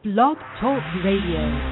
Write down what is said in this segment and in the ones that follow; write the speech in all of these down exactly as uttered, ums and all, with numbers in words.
Blog Talk Radio.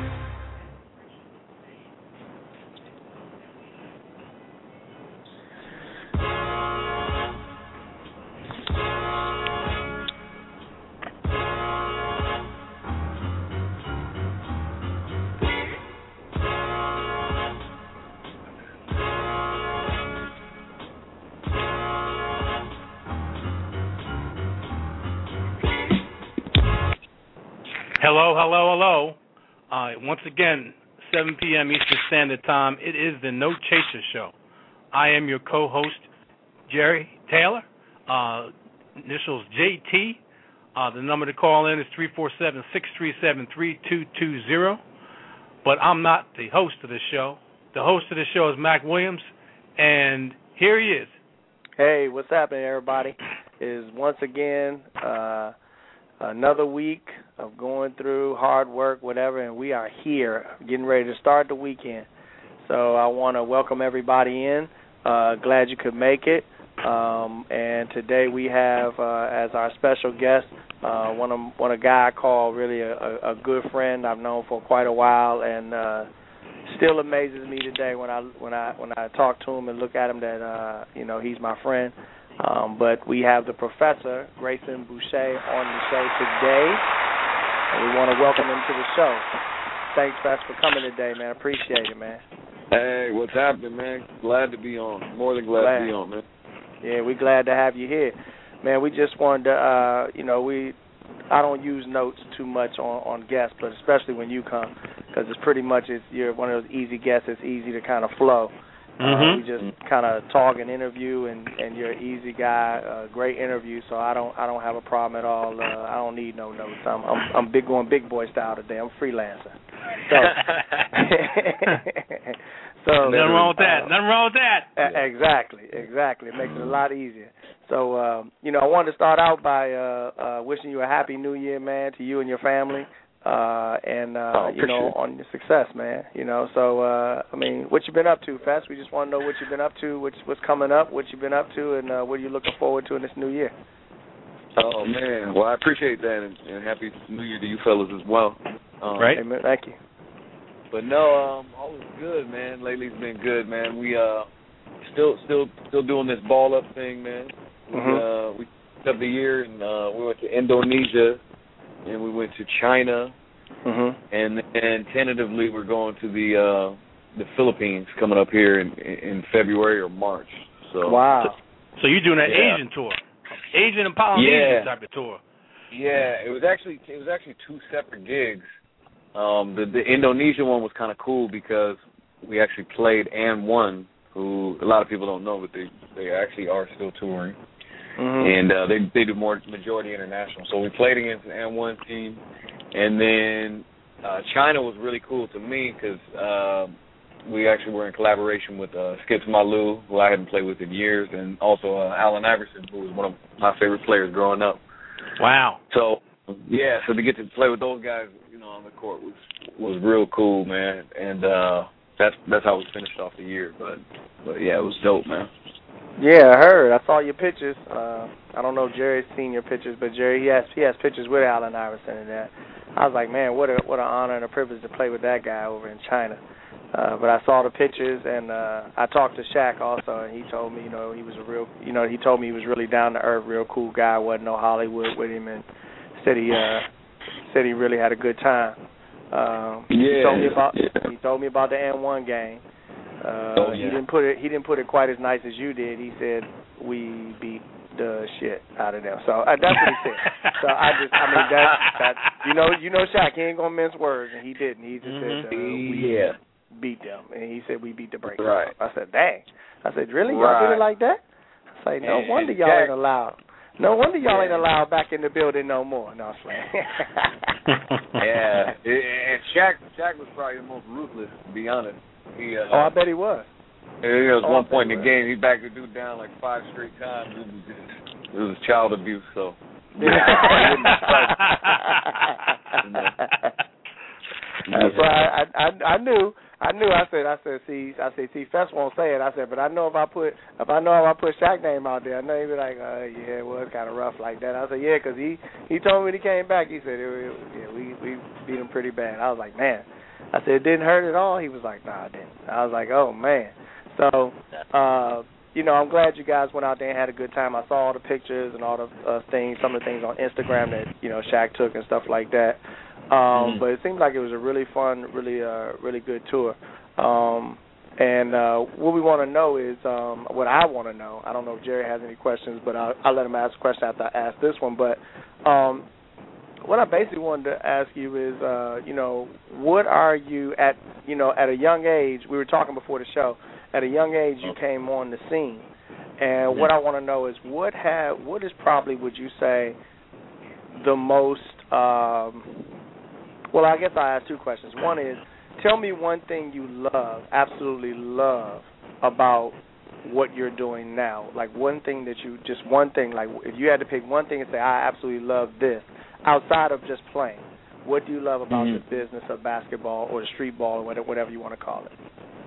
Hello, hello, hello. Uh, once again, seven p.m. Eastern Standard Time. It is the No Chaser Show. I am your co-host, Jerry Taylor. Uh, initials J T. Uh, the number to call in is three four seven, six three seven, three two two zero. But I'm not the host of the show. The host of the show is Mac Williams, and here he is. Hey, what's happening, everybody? Is once again uh, another week of going through hard work, whatever, and we are here getting ready to start the weekend. So I want to welcome everybody in. Uh, glad you could make it. Um, and today we have uh, as our special guest uh, one of one a guy I call really a, a, a good friend I've known for quite a while, and uh, still amazes me today when I when I when I talk to him and look at him that uh, you know he's my friend. Um, but we have the professor Grayson Boucher on the show today. And we want to welcome him to the show. Thanks, Fess, for coming today, man. Appreciate it, man. Hey, what's happening, man? Glad to be on. More than glad, glad. to be on, man. Yeah, we're glad to have you here. Man, we just wanted to, uh, you know, we, I don't use notes too much on, on guests, but especially when you come, because it's pretty much, it's, you're one of those easy guests. It's easy to kind of flow. Mm-hmm. Uh, we just kind of talk and interview, and, and you're an easy guy, uh, great interview. So I don't I don't have a problem at all. Uh, I don't need no notes. I'm I'm, I'm big going big boy style today. I'm freelancer. So, so nothing wrong with that. Uh, nothing wrong with that. Uh, exactly, exactly. It makes it a lot easier. So um, you know, I wanted to start out by uh, uh, wishing you a happy New Year, man, to you and your family. Uh, and, uh, oh, you know, on your success, man, you know, so, uh, I mean, what you been up to, Fess? We just want to know what you've been up to, what's, what's coming up, what you've been up to, and uh, what are you looking forward to in this new year? Oh, man, well, I appreciate that, and, and happy New Year to you fellas as well. Um, right. Amen. Thank you. But no, um, all is good, man. Lately it's been good, man. We, uh, still, still, still doing this ball up thing, man. We, mm-hmm. uh, we took the year, and uh, we went to Indonesia, and we went to China, mm-hmm. and and tentatively we're going to the uh, the Philippines coming up here in in February or March. So wow. So, so you're doing that yeah. Asian tour, Asian and Polynesian yeah. type of tour. Yeah, it was actually it was actually two separate gigs. Um, the the Indonesian one was kind of cool because we actually played And One, who a lot of people don't know, but they they actually are still touring. Mm-hmm. And uh, they they do more majority international. So we played against the And One team, and then uh, China was really cool to me because uh, we actually were in collaboration with uh, Skips Malou, who I hadn't played with in years, and also uh, Allen Iverson, who was one of my favorite players growing up. Wow. So yeah, so to get to play with those guys, you know, on the court was was real cool, man. And uh, that's that's how we finished off the year. But but yeah, it was dope, man. Yeah, I heard. I saw your pictures. Uh, I don't know if Jerry's seen your pictures, but Jerry, he has he has pictures with Allen Iverson and that. I was like, man, what a what an honor and a privilege to play with that guy over in China. Uh, but I saw the pictures, and uh, I talked to Shaq also, and he told me, you know, he was a real, you know, he told me he was really down to earth, real cool guy. Wasn't no Hollywood with him, and said he uh, said he really had a good time. Um, yeah. He told me about yeah. he told me about the And One game. Uh, oh, yeah. He didn't put it. He didn't put it quite as nice as you did. He said we beat the shit out of them. So uh, that's what he said. So I just, I mean, that that you know, you know, Shaq, he ain't gonna mince words, and he didn't. He just mm-hmm. said uh, we yeah. beat them, and he said we beat the brakes. Right. I said, dang. I said, really? Right. Y'all did it like that? I said, no and, wonder and y'all Shaq, ain't allowed. No wonder y'all yeah. ain't allowed back in the building no more. No, I'm playing. yeah. And Shaq, Shaq was probably the most ruthless, to be honest. He, uh, oh, I bet he was. There was oh, one point in the game, he backed the dude down like five straight times. It was just, it was child abuse, so. Yeah. That's why I, I I knew I knew. I said. I said. See. I said. See. Fest won't say it. I said. But I know if I put if I know if I put Shaq's name out there, I know he'd be like, uh, yeah, it was kind of rough like that. I said, yeah, because he he told me when he came back. He said, it, it, yeah, we we beat him pretty bad. I was like, man. I said, it didn't hurt at all. He was like, nah, it didn't. I was like, oh man. So, uh, you know, I'm glad you guys went out there and had a good time. I saw all the pictures and all the uh, things, some of the things on Instagram that you know Shaq took and stuff like that. Um, mm-hmm. But it seemed like it was a really fun, really, uh, really good tour. Um, and uh, what we want to know is, um, what I want to know. I don't know if Jerry has any questions, but I'll, I'll let him ask a question after I ask this one. But um, what I basically wanted to ask you is, uh, you know, what are you at, you know, at a young age? We were talking before the show. At a young age, you came on the scene, and what I want to know is what have, what is probably, would you say, the most um, well, I guess I ask two questions. One is, tell me one thing you love, absolutely love, about what you're doing now. Like one thing that you, just one thing, like if you had to pick one thing and say, I absolutely love this, outside of just playing, what do you love about mm-hmm. the business of basketball or the street ball or whatever you want to call it?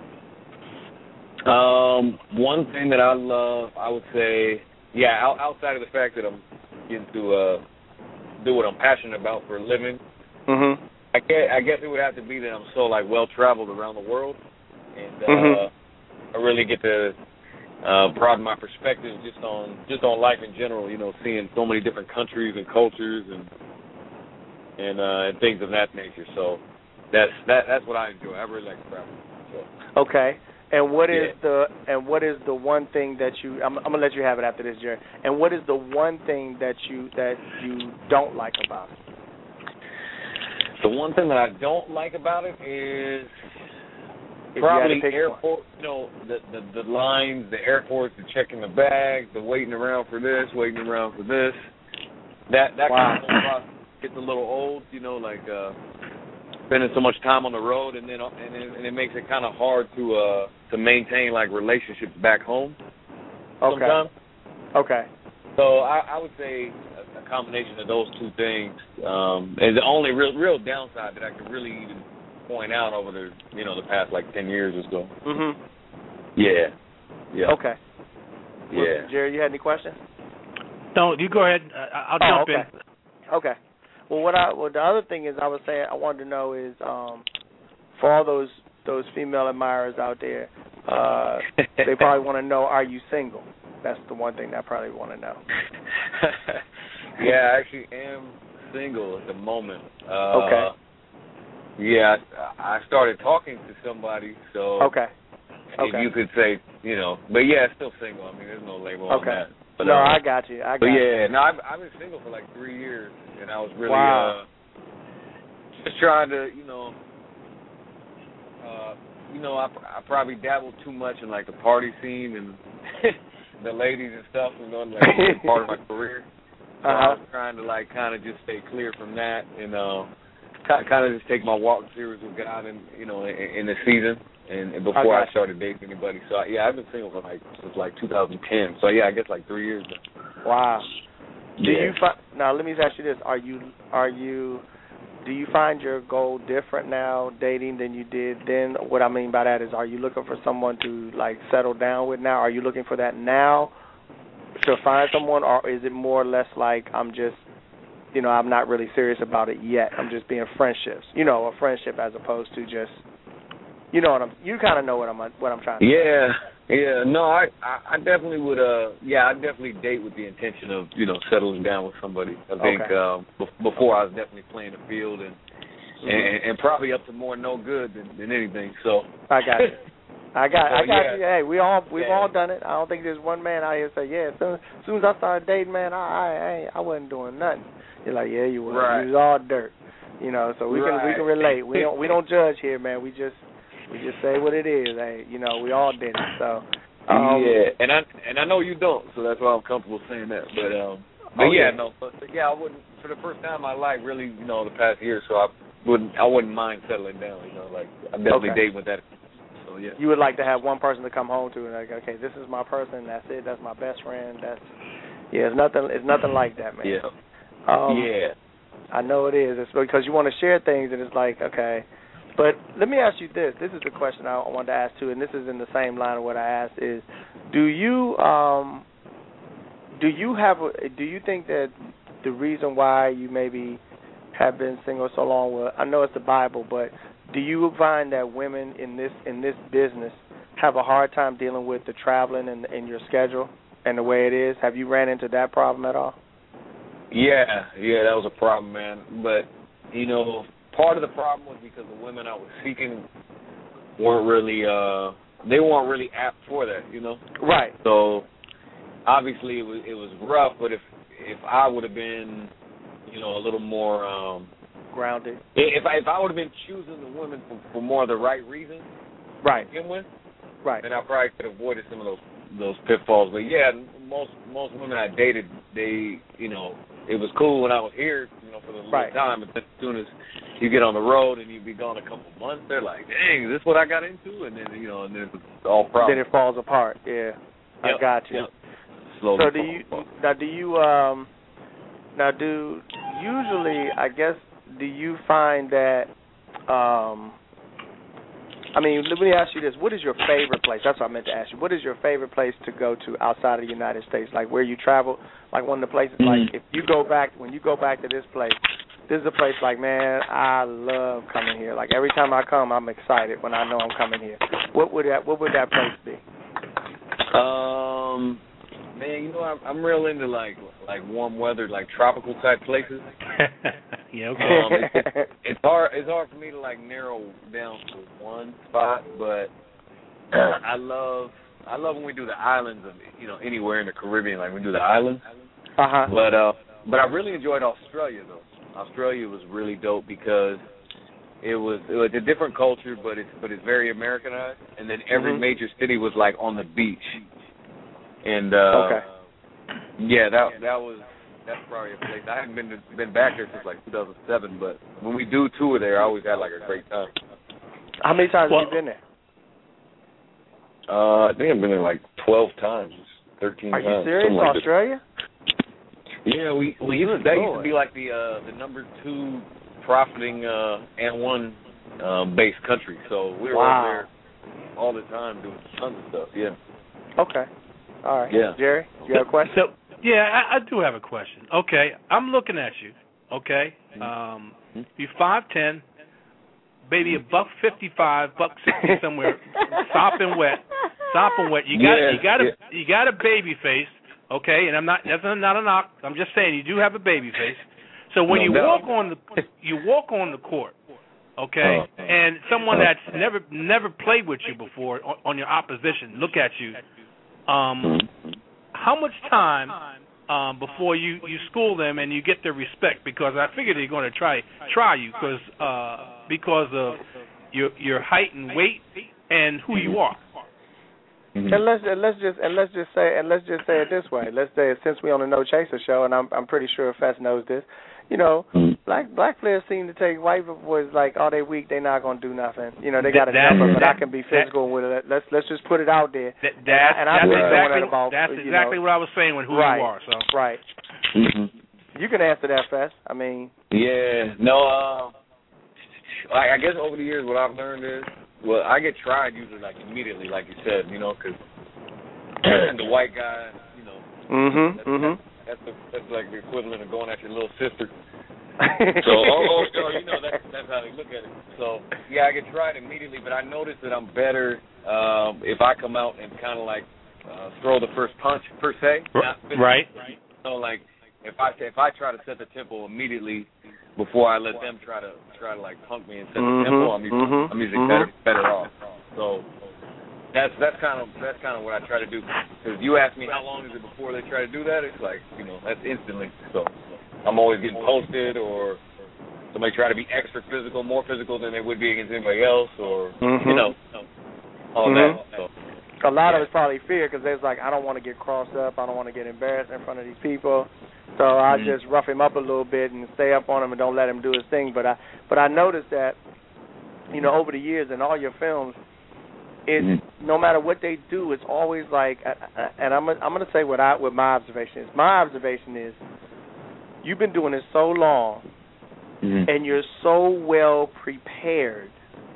Um, one thing that I love, I would say, yeah, outside of the fact that I'm getting to uh, do what I'm passionate about for a living, mm-hmm. I guess, I guess it would have to be that I'm so like well traveled around the world, and uh, mm-hmm. I really get to uh, broaden my perspective just on just on life in general. You know, seeing so many different countries and cultures and and, uh, and things of that nature. So that's that that's what I enjoy. I really like to travel. So. Okay. And what is yeah. the and what is the one thing that you? I'm, I'm gonna let you have it after this, Jerry. And what is the one thing that you that you don't like about it? The one thing that I don't like about it is if probably you airport. You know, the, the the lines, the airports, the checking the bags, the waiting around for this, waiting around for this. That that wow. kind of process gets a little old. You know, like. Uh, spending so much time on the road, and then and it, and it makes it kind of hard to uh to maintain like relationships back home. Okay. Sometimes. Okay. So I, I would say a, a combination of those two things um, is the only real real downside that I could really even point out over the you know the past like ten years or so. Mhm. Yeah. Yeah. Okay. Yeah. Well, Jerry, you had any questions? No, you go ahead. Uh, I'll oh, jump okay. in. Okay. Well, what I well the other thing is I was saying I wanted to know is um, for all those those female admirers out there, uh, they probably want to know, are you single? That's the one thing they probably want to know. Yeah, I actually am single at the moment. Uh, okay. Yeah, I started talking to somebody, so okay. Okay. you could say, you know, but yeah, still single. I mean, there's no label okay. on that. But, no, uh, I got you. I got but yeah, you. no, I've, I've been single for like three years, and I was really wow. uh, just trying to, you know, uh, you know, I, I probably dabbled too much in like the party scene and the ladies and stuff, you know, like part of my career. So uh-huh. I was trying to like kind of just stay clear from that, and uh, kind of just take my walk serious with God, and you know, in, in the season. And, and before I, I started dating anybody, so I, yeah, I've been single for like since like two thousand ten. So yeah, I guess like three years now. Wow. Do yeah. you find now? Let me ask you this: Are you are you do you find your goal different now dating than you did then? What I mean by that is, are you looking for someone to like settle down with now? Are you looking for that now to find someone, or is it more or less like I'm just, you know, I'm not really serious about it yet. I'm just being friendships, you know, a friendship as opposed to just. You know what I'm. You kind of know what I'm. What I'm trying to. Yeah, say. yeah. No, I, I, I definitely would. Uh, yeah, I definitely date with the intention of, you know, settling down with somebody. I think okay. um, be- before I was definitely playing the field and, mm-hmm. and and probably up to more no good than, than anything. So. I got you. I got. so, I got yeah. you. Hey, we all we've yeah. all done it. I don't think there's one man out here say, yeah. As soon, as soon as I started dating, man, I I I, I wasn't doing nothing. You're like, yeah, you were. Right. You was all dirt. You know, so we right. can we can relate. We don't we don't judge here, man. We just. We just say what it is. Hey, you know, we all did it. So um, yeah, and I and I know you don't, so that's why I'm comfortable saying that. But um, but oh, yeah, yeah, no, but, but yeah, I wouldn't for the first time in my life, really, you know, the past year. So I wouldn't, I wouldn't mind settling down. You know, like I'm definitely okay. dating with that. So yeah, you would like to have one person to come home to and like, okay, this is my person. That's it. That's my best friend. That's yeah. It's nothing. It's nothing like that, man. Yeah. Um, yeah. I know it is. It's because you want to share things, and it's like, okay. But let me ask you this. This is the question I wanted to ask too, and this is in the same line of what I asked. Is do you um, do you have a, do you think that the reason why you maybe have been single so long? Well, I know it's the Bible, but do you find that women in this in this business have a hard time dealing with the traveling and, and your schedule and the way it is? Have you ran into that problem at all? Yeah, yeah, that was a problem, man. But you know, part of the problem was because the women I was seeking weren't really uh they weren't really apt for that, you know. Right. So obviously it was it was rough, but if if I would have been, you know, a little more um grounded. If I if I would have been choosing the women for, for more of the right reasons, right, to begin with, right, then I probably could have avoided some of those those pitfalls. But yeah, most most women I dated, they, you know, it was cool when I was here, you know, for the right. time. But then as soon as you get on the road and you be gone a couple months, they're like, "Dang, is this what I got into?" And then you know, and then it's all problems. Then it falls apart. Yeah, yep. I got you. Yep. Slowly. So do you now? Do you um now do usually? I guess do you find that? Um, I mean, let me ask you this: what is your favorite place? That's what I meant to ask you. What is your favorite place to go to outside of the United States? Like where you travel? Like one of the places. Mm-hmm. Like if you go back, when you go back to this place, this is a place like, man, I love coming here. Like every time I come, I'm excited when I know I'm coming here. What would that What would that place be? Um, man, you know, I'm, I'm real into like like warm weather, like tropical type places. Yeah, okay. Um, it's, it's hard. It's hard for me to like narrow down to one spot, but I love I love when we do the islands of, you know, anywhere in the Caribbean, like we do the islands. Uh huh. But uh, but I really enjoyed Australia though. Australia was really dope because it was it was a different culture, but it's but it's very Americanized, and then every mm-hmm. major city was like on the beach. And uh, okay. yeah, that that was. That's probably a place. I haven't been to, been back there since like two thousand seven, but when we do tour there, I always had like a great time. How many times well, have you been there? Uh, I think I've been there like twelve times, thirteen Are times. you serious? Like Australia? This. Yeah, we we used to, that used to be like the uh, the number two profiting uh, and one um, based country. So we were wow. over there all the time doing tons of stuff. Yeah. Okay. All right. Yeah. Jerry, you have a question? So, yeah, I, I do have a question. Okay, I'm looking at you. Okay, um, you're five ten, baby, a buck fifty-five, buck sixty somewhere, sopping wet, sopping wet. You got yeah, you got a yeah. you got a baby face. Okay, and I'm not that's not a knock. I'm just saying you do have a baby face. So when no, you no. walk on the you walk on the court, okay, oh. and someone that's never never played with you before on, on your opposition look at you. Um, how much time um, before you, you school them and you get their respect? Because I figure they're going to try try you because uh, because of your your height and weight and who you are. Mm-hmm. And let's and let's just and let's just say and let's just say it this way. Let's say since we on the No Chaser show, and I'm I'm pretty sure Fess knows this. You know, mm-hmm. black black players seem to take white boys like, oh, they weak, they not gonna do nothing. You know, they got a that, number, but that, I can be physical that, with it. Let's let's just put it out there. That, that, and I, and that's exactly, that about, that's you exactly know, what I was saying with who right, you are. So right. Mm-hmm. You can answer that, Fess. I mean, yeah, no. Uh, I, I guess over the years, what I've learned is, well, I get tried usually like immediately, like you said, you know, because the white guy, you know, mm-hmm, that's, mm-hmm. that's, that's, the, that's like the equivalent of going at your little sister. So, oh, oh, oh, you know, that's, that's how they look at it. So, yeah, I get tried immediately, but I notice that I'm better um, if I come out and kind of like uh, throw the first punch per se. Not right. So, like, if I if I try to set the tempo immediately before I let them try to try to like punk me and set mm-hmm, the tempo, I'm usually, mm-hmm, I'm usually mm-hmm. better better off. So. That's that's kind of that's kind of what I try to do. Because you ask me how long is it before they try to do that, it's like, you know, that's instantly. So I'm always getting posted, or somebody try to be extra physical, more physical than they would be against anybody else, or mm-hmm. you know, all mm-hmm. that. So a lot yeah. of it's probably fear because they're like, I don't want to get crossed up, I don't want to get embarrassed in front of these people, so I mm-hmm. just rough him up a little bit and stay up on him and don't let him do his thing. But I but I noticed that, you know, over the years in all your films. It's mm-hmm. no matter what they do, it's always like, and I'm I'm going to say what I what my observation is. My observation is, you've been doing this so long, mm-hmm. and you're so well prepared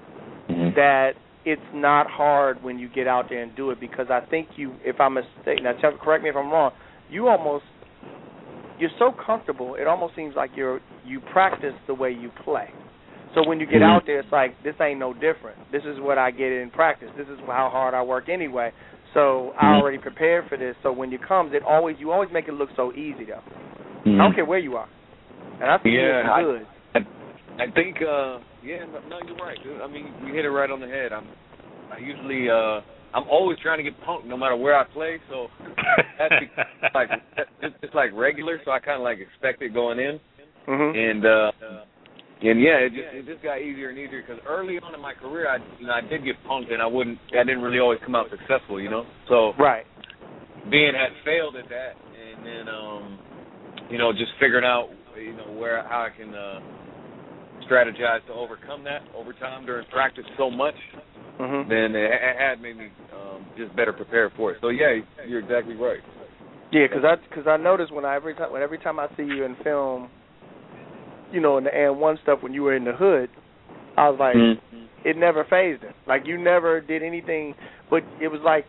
that it's not hard when you get out there and do it, because I think you, if I'm mistaken, now tell, correct me if I'm wrong, you almost, you're so comfortable, it almost seems like you're you practice the way you play. So when you get mm-hmm. out there, it's like, this ain't no different. This is what I get in practice. This is how hard I work anyway. So mm-hmm. I already prepared for this. So when you comes, it always you always make it look so easy, though. Mm-hmm. I don't care where you are. And I think yeah, it's good. I, I, I think, uh, yeah, no, no, you're right, dude. I mean, you hit it right on the head. I'm, I usually, uh, I'm always trying to get punked no matter where I play. So that's like it's just like regular. So I kind of like expect it going in, mm-hmm. and uh, and yeah, it just it just got easier and easier because early on in my career, I you know I did get punked and I wouldn't, I didn't really always come out successful, you know. So right, being had failed at that, and then um, you know just figuring out you know where how I can uh, strategize to overcome that over time during practice so much. Mm-hmm. Then it, it had made me um, just better prepared for it. So yeah, you're exactly right. Yeah, because I because I noticed when I every time when every time I see you in film, you know, in the and one stuff when you were in the hood, I was like, mm-hmm. it never fazed him. Like you never did anything, but it was like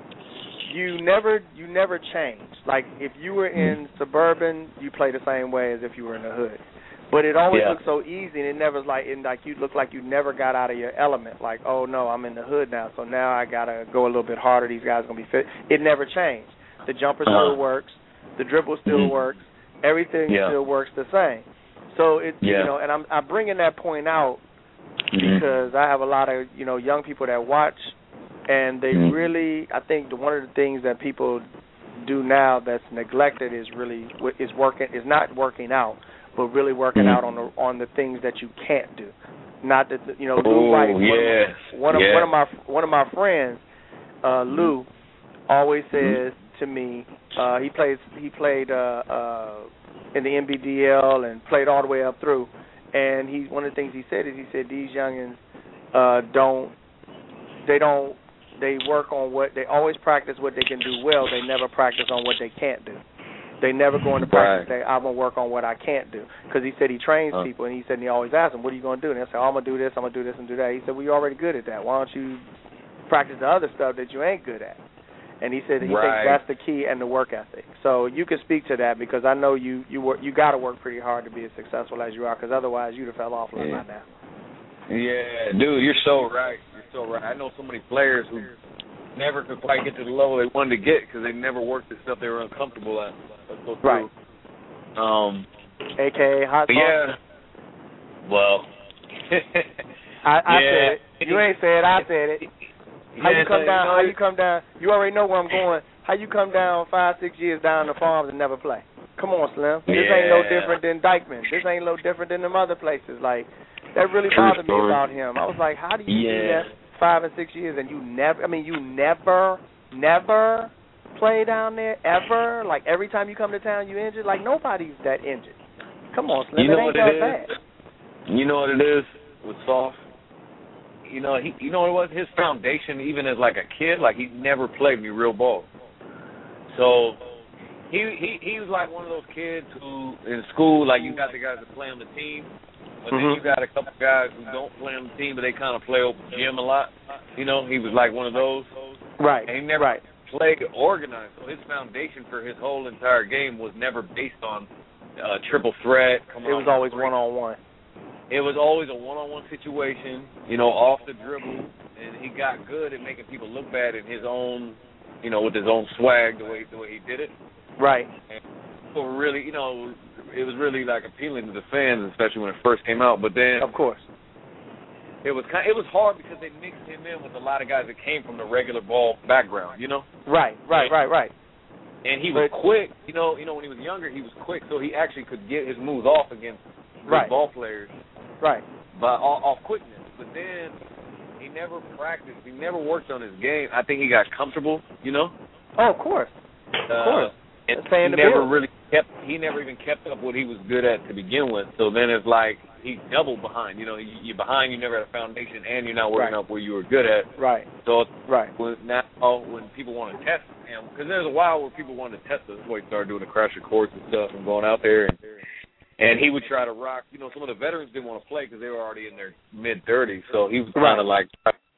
you never you never changed. Like if you were in mm-hmm. suburban, you play the same way as if you were in the hood. But it always yeah. looked so easy, and it never was like, it, like you looked like you never got out of your element. Like, oh no, I'm in the hood now, so now I gotta go a little bit harder. These guys are gonna be fit. It never changed. The jumper still uh-huh. works, the dribble still mm-hmm. works, everything yeah. still works the same. So it's yeah. you know, and I'm I'm bringing that point out mm-hmm. because I have a lot of you know young people that watch, and they mm-hmm. really, I think the, one of the things that people do now that's neglected is really is working is not working out. But really working mm-hmm. out on the on the things that you can't do, not that you know. Lou Wright, yes. one of, yes. one of my one of my friends, uh, Lou, always says mm-hmm. to me, uh, he plays he played uh, uh, in the N B D L and played all the way up through, and he one of the things he said is he said these youngins uh, don't they don't they work on what they always practice what they can do well. They never practice on what they can't do. They never go into practice and say, I'm going to work on what I can't do. Because he said he trains uh, people, and he said, and he always asks them, what are you going to do? And they say, oh, I'm going to do this, I'm going to do this and do that. He said, well, you're already good at that. Why don't you practice the other stuff that you ain't good at? And he said he right. thinks that's the key and the work ethic. So you can speak to that because I know you you work, you got to work pretty hard to be as successful as you are because otherwise you'd have fell off like yeah. that now. Yeah, dude, you're so right. You're so right. I know so many players who never could quite get to the level they wanted to get because they never worked the stuff they were uncomfortable at. That's so true. Right. Um, A K A hot sauce. Yeah. Well. I, I yeah. said it. You ain't said it. I said it. How yeah, you come down? no, How you come down? You already know where I'm going. How you come down five, six years down the farms and never play? Come on, Slim. This yeah. ain't no different than Dykeman. This ain't no different than them other places. Like that really bothered me about him. I was like, how do you yeah. do that five and six years and you never? I mean, you never, never. play down there ever? Like every time you come to town you injured? Like nobody's that injured. Come on, Slim. You know it ain't what that it bad. is? You know what it is with Soft? You know, he you know what it was? His foundation, even as like a kid, like he never played me real ball. So he he he was like one of those kids who in school, like you got the guys that play on the team, but mm-hmm. then you got a couple guys who don't play on the team, but they kind of play over gym a lot. You know, he was like one of those. Right. And he never right. played organized, so his foundation for his whole entire game was never based on uh, triple threat. Come it was always one on one. It was always a one on one situation, you know, off the dribble, and he got good at making people look bad in his own, you know, with his own swag, the way the way he did it. Right. And people really, you know, it was really like appealing to the fans, especially when it first came out. But then, of course. It was kind of, it was hard because they mixed him in with a lot of guys that came from the regular ball background, you know. Right, right, right, right. And he was but, quick, you know. You know, when he was younger, he was quick, so he actually could get his moves off against good right. ball players. Right. But off, off quickness. But then he never practiced. He never worked on his game. I think he got comfortable, you know. Oh, of course. Of uh, course. And he never bill. really kept. He never even kept up what he was good at to begin with. So then it's like he's double behind. You know, you're behind. You never had a foundation, and you're not working right. up where you were good at. Right. So right. When, now when people want to test him, because there's a while where people wanted to test us, before he started doing the crasher courts and stuff and going out there, and and he would try to rock. You know, some of the veterans didn't want to play because they were already in their mid thirties. So he was kind of right. like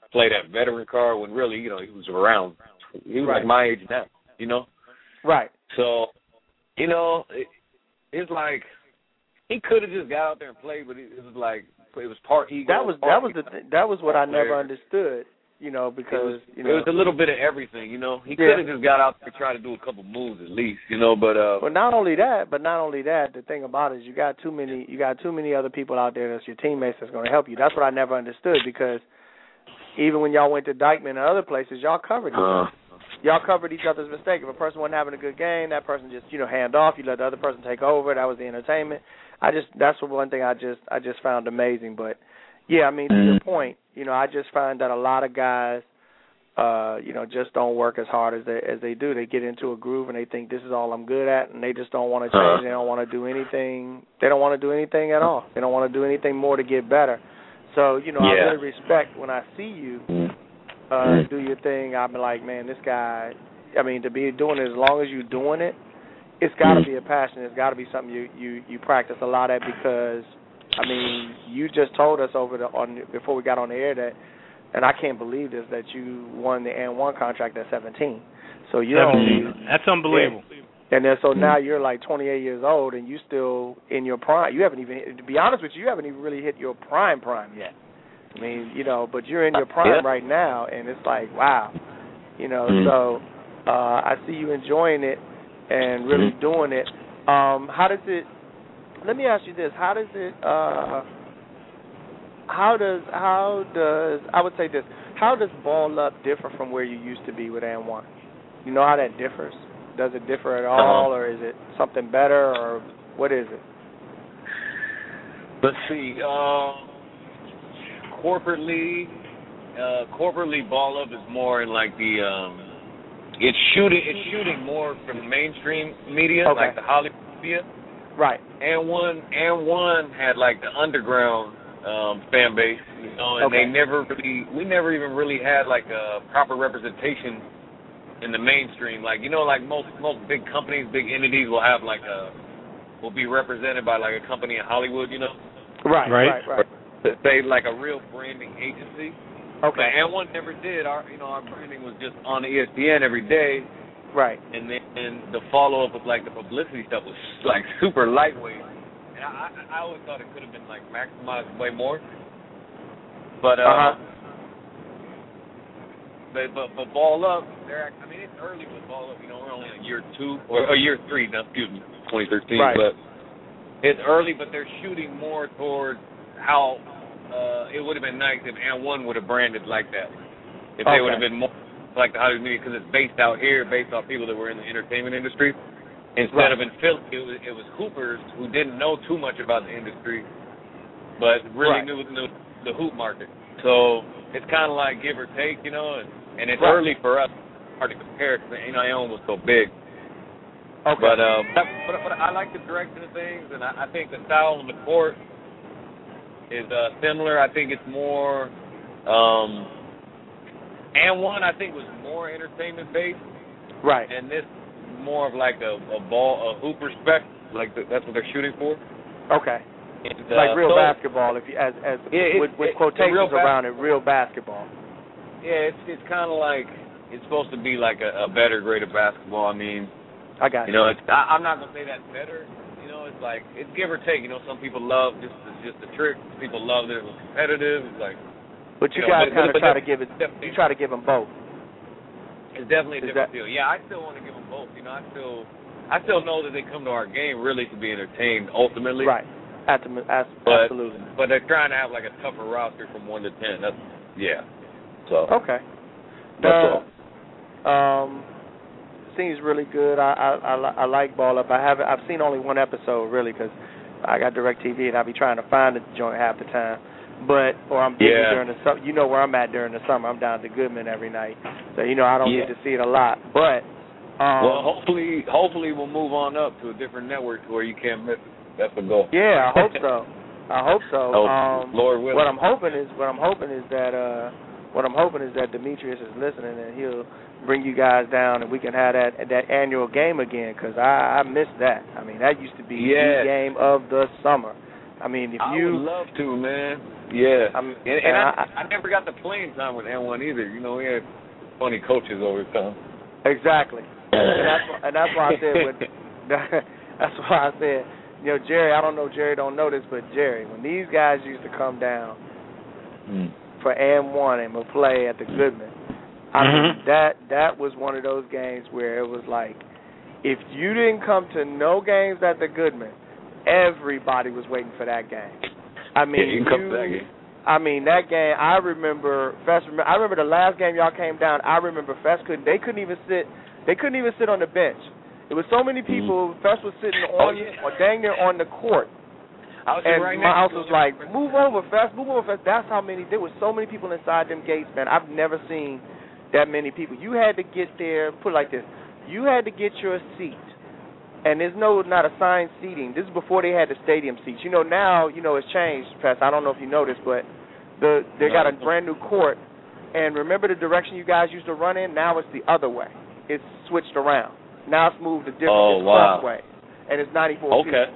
play that veteran card when really, you know, he was around. He was right. like my age now, you know? Right. So, you know, it, it's like he could have just got out there and played, but it, it was like it was part ego. That was part that was the th- that was what I never player. understood, you know, because it was, you know it was a little bit of everything, you know. He yeah. could have just got out there and tried to do a couple moves at least, you know. But uh, But not only that, but not only that, the thing about it is you got too many you got too many other people out there that's your teammates that's going to help you. That's what I never understood because even when y'all went to Dykeman and other places, y'all covered each other. uh, Y'all covered each other's mistake. If a person wasn't having a good game, that person just, you know, hand off. You let the other person take over. That was the entertainment. I just that's one thing I just I just found amazing. But yeah, I mean, to your point, you know, I just find that a lot of guys, uh, you know, just don't work as hard as they as they do. They get into a groove and they think this is all I'm good at, and they just don't want to change. Uh-huh. They don't want to do anything. They don't want to do anything at all. They don't want to do anything more to get better. So, you know, yeah. I really respect when I see you uh, do your thing. I'm like, man, this guy. I mean, to be doing it as long as you're doing it, it's got to be a passion. It's got to be something you, you, you practice a lot at because, I mean, you just told us over the on before we got on the air that, and I can't believe this, that you won the N one contract at seventeen. So you're only That's unbelievable. Yeah. And then so now you're like twenty-eight years old and you still in your prime. You haven't even, to be honest with you, you haven't even really hit your prime prime yet. I mean, you know, but you're in your prime yeah. right now, and it's like, wow, you know. Mm-hmm. So uh, I see you enjoying it and really mm-hmm. doing it. Um, how does it? Let me ask you this: How does it? Uh, how does how does I would say this? How does Ball Up differ from where you used to be with N one? You know how that differs? Does it differ at all, or is it something better, or what is it? Let's see. Uh, corporately, uh, corporately, Ball Up is more in like the um, it's shooting. It's shooting more from the mainstream media, okay. like the Hollywood media. Right. And one and one had like the underground um, fan base, you know, and okay. they never really. We never even really had like a proper representation in the mainstream. Like, you know, like most most big companies, big entities will have like a will be represented by like a company in Hollywood, you know. Right, right, right. right. They like a real branding agency. Okay. But and one never did. Our you know our branding was just on E S P N every day. Right. And then and the follow up with like the publicity stuff was like super lightweight. And I I, I always thought it could have been like maximized way more. But uh. Uh-huh. But, but but Ball Up, they're I mean it's early with Ball Up. You know we're only in year two or, or year three. No, excuse me, twenty thirteen. Right. But it's early, but they're shooting more toward how uh, it would have been nice if N one would have branded like that. If okay. they would have been more like the Hollywood media, because it's based out here, based off people that were in the entertainment industry. Instead right. of in Philly, it was, it was Hoopers who didn't know too much about the industry, but really right. knew, knew the hoop market. So it's kind of like give or take, you know. And, And it's right. early for us, hard to compare because you know, N one was so big. Okay. But, uh, but, but but I like the direction of things, and I, I think the style on the court is uh, similar. I think it's more. Um, N one I think was more entertainment based. Right. And this more of like a, a ball, a hoop respect, like the, that's what they're shooting for. Okay. And, like uh, real so, basketball, if you as as yeah, with, with it, quotations bas- around it, real basketball. Yeah, it's it's kind of like it's supposed to be like a, a better grade of basketball. I mean, I got you know, it's, I, I'm not gonna say that's better. You know, it's like it's give or take. You know, some people love just just the trick. People love that it was competitive. It's like, but you, you know, guys kind of try to give it. You try to give them both. It's definitely a Is different that, feel. Yeah, I still want to give them both. You know, I still I still know that they come to our game really to be entertained ultimately. Right. Absolutely. But, Absolutely. But they're trying to have like a tougher roster from one to ten. That's yeah. So okay. That's uh, all. Um, seems really good. I, I I I like Ball Up. I haven't. I've seen only one episode really because I got DirecTV and I be trying to find the joint half the time. But or I'm busy yeah. during the summer. You know where I'm at during the summer. I'm down to Goodman every night, so you know I don't yeah. get to see it a lot. But um, well, hopefully, hopefully we'll move on up to a different network to where you can't miss it. That's the goal. Yeah, I hope so. I hope so. Oh, um, Lord willing. What I'm hoping is what I'm hoping is that uh, what I'm hoping is that Demetrius is listening and he'll bring you guys down and we can have that that annual game again because I, I missed that. I mean that used to be yes. the game of the summer. I mean, if I you, would love to, man. Yeah, I'm, and, and I, I, I never got the playing time with N one either. You know, we had funny coaches over time. exactly, and that's why, and that's why I said with, that's why I said, you know, Jerry. I don't know, Jerry don't know this, but Jerry, when these guys used to come down Mm. for N one and would play at the Goodman, I Mhm. mean that that was one of those games where it was like, if you didn't come to no games at the Goodman, everybody was waiting for that game. I mean, Yeah, you can come you, to that game. I mean that game. I remember Fest. I remember the last game y'all came down. I remember Fest couldn't. They couldn't even sit. They couldn't even sit on the bench. There was so many people. Mm-hmm. Fest was sitting on, oh, yeah. or dang near on the court. I was and right my house was was like, move over, Fest, move over, Fest. That's how many. There was so many people inside them gates, man. I've never seen that many people. You had to get there. Put it like this: you had to get your seat. And there's no not assigned seating. This is before they had the stadium seats. You know, now, you know, it's changed, Fest. I don't know if you noticed, but the they got a brand new court. And remember the direction you guys used to run in? Now it's the other way. It's switched around. Now it's moved a different oh, it's wow. way. And it's ninety-four okay. feet.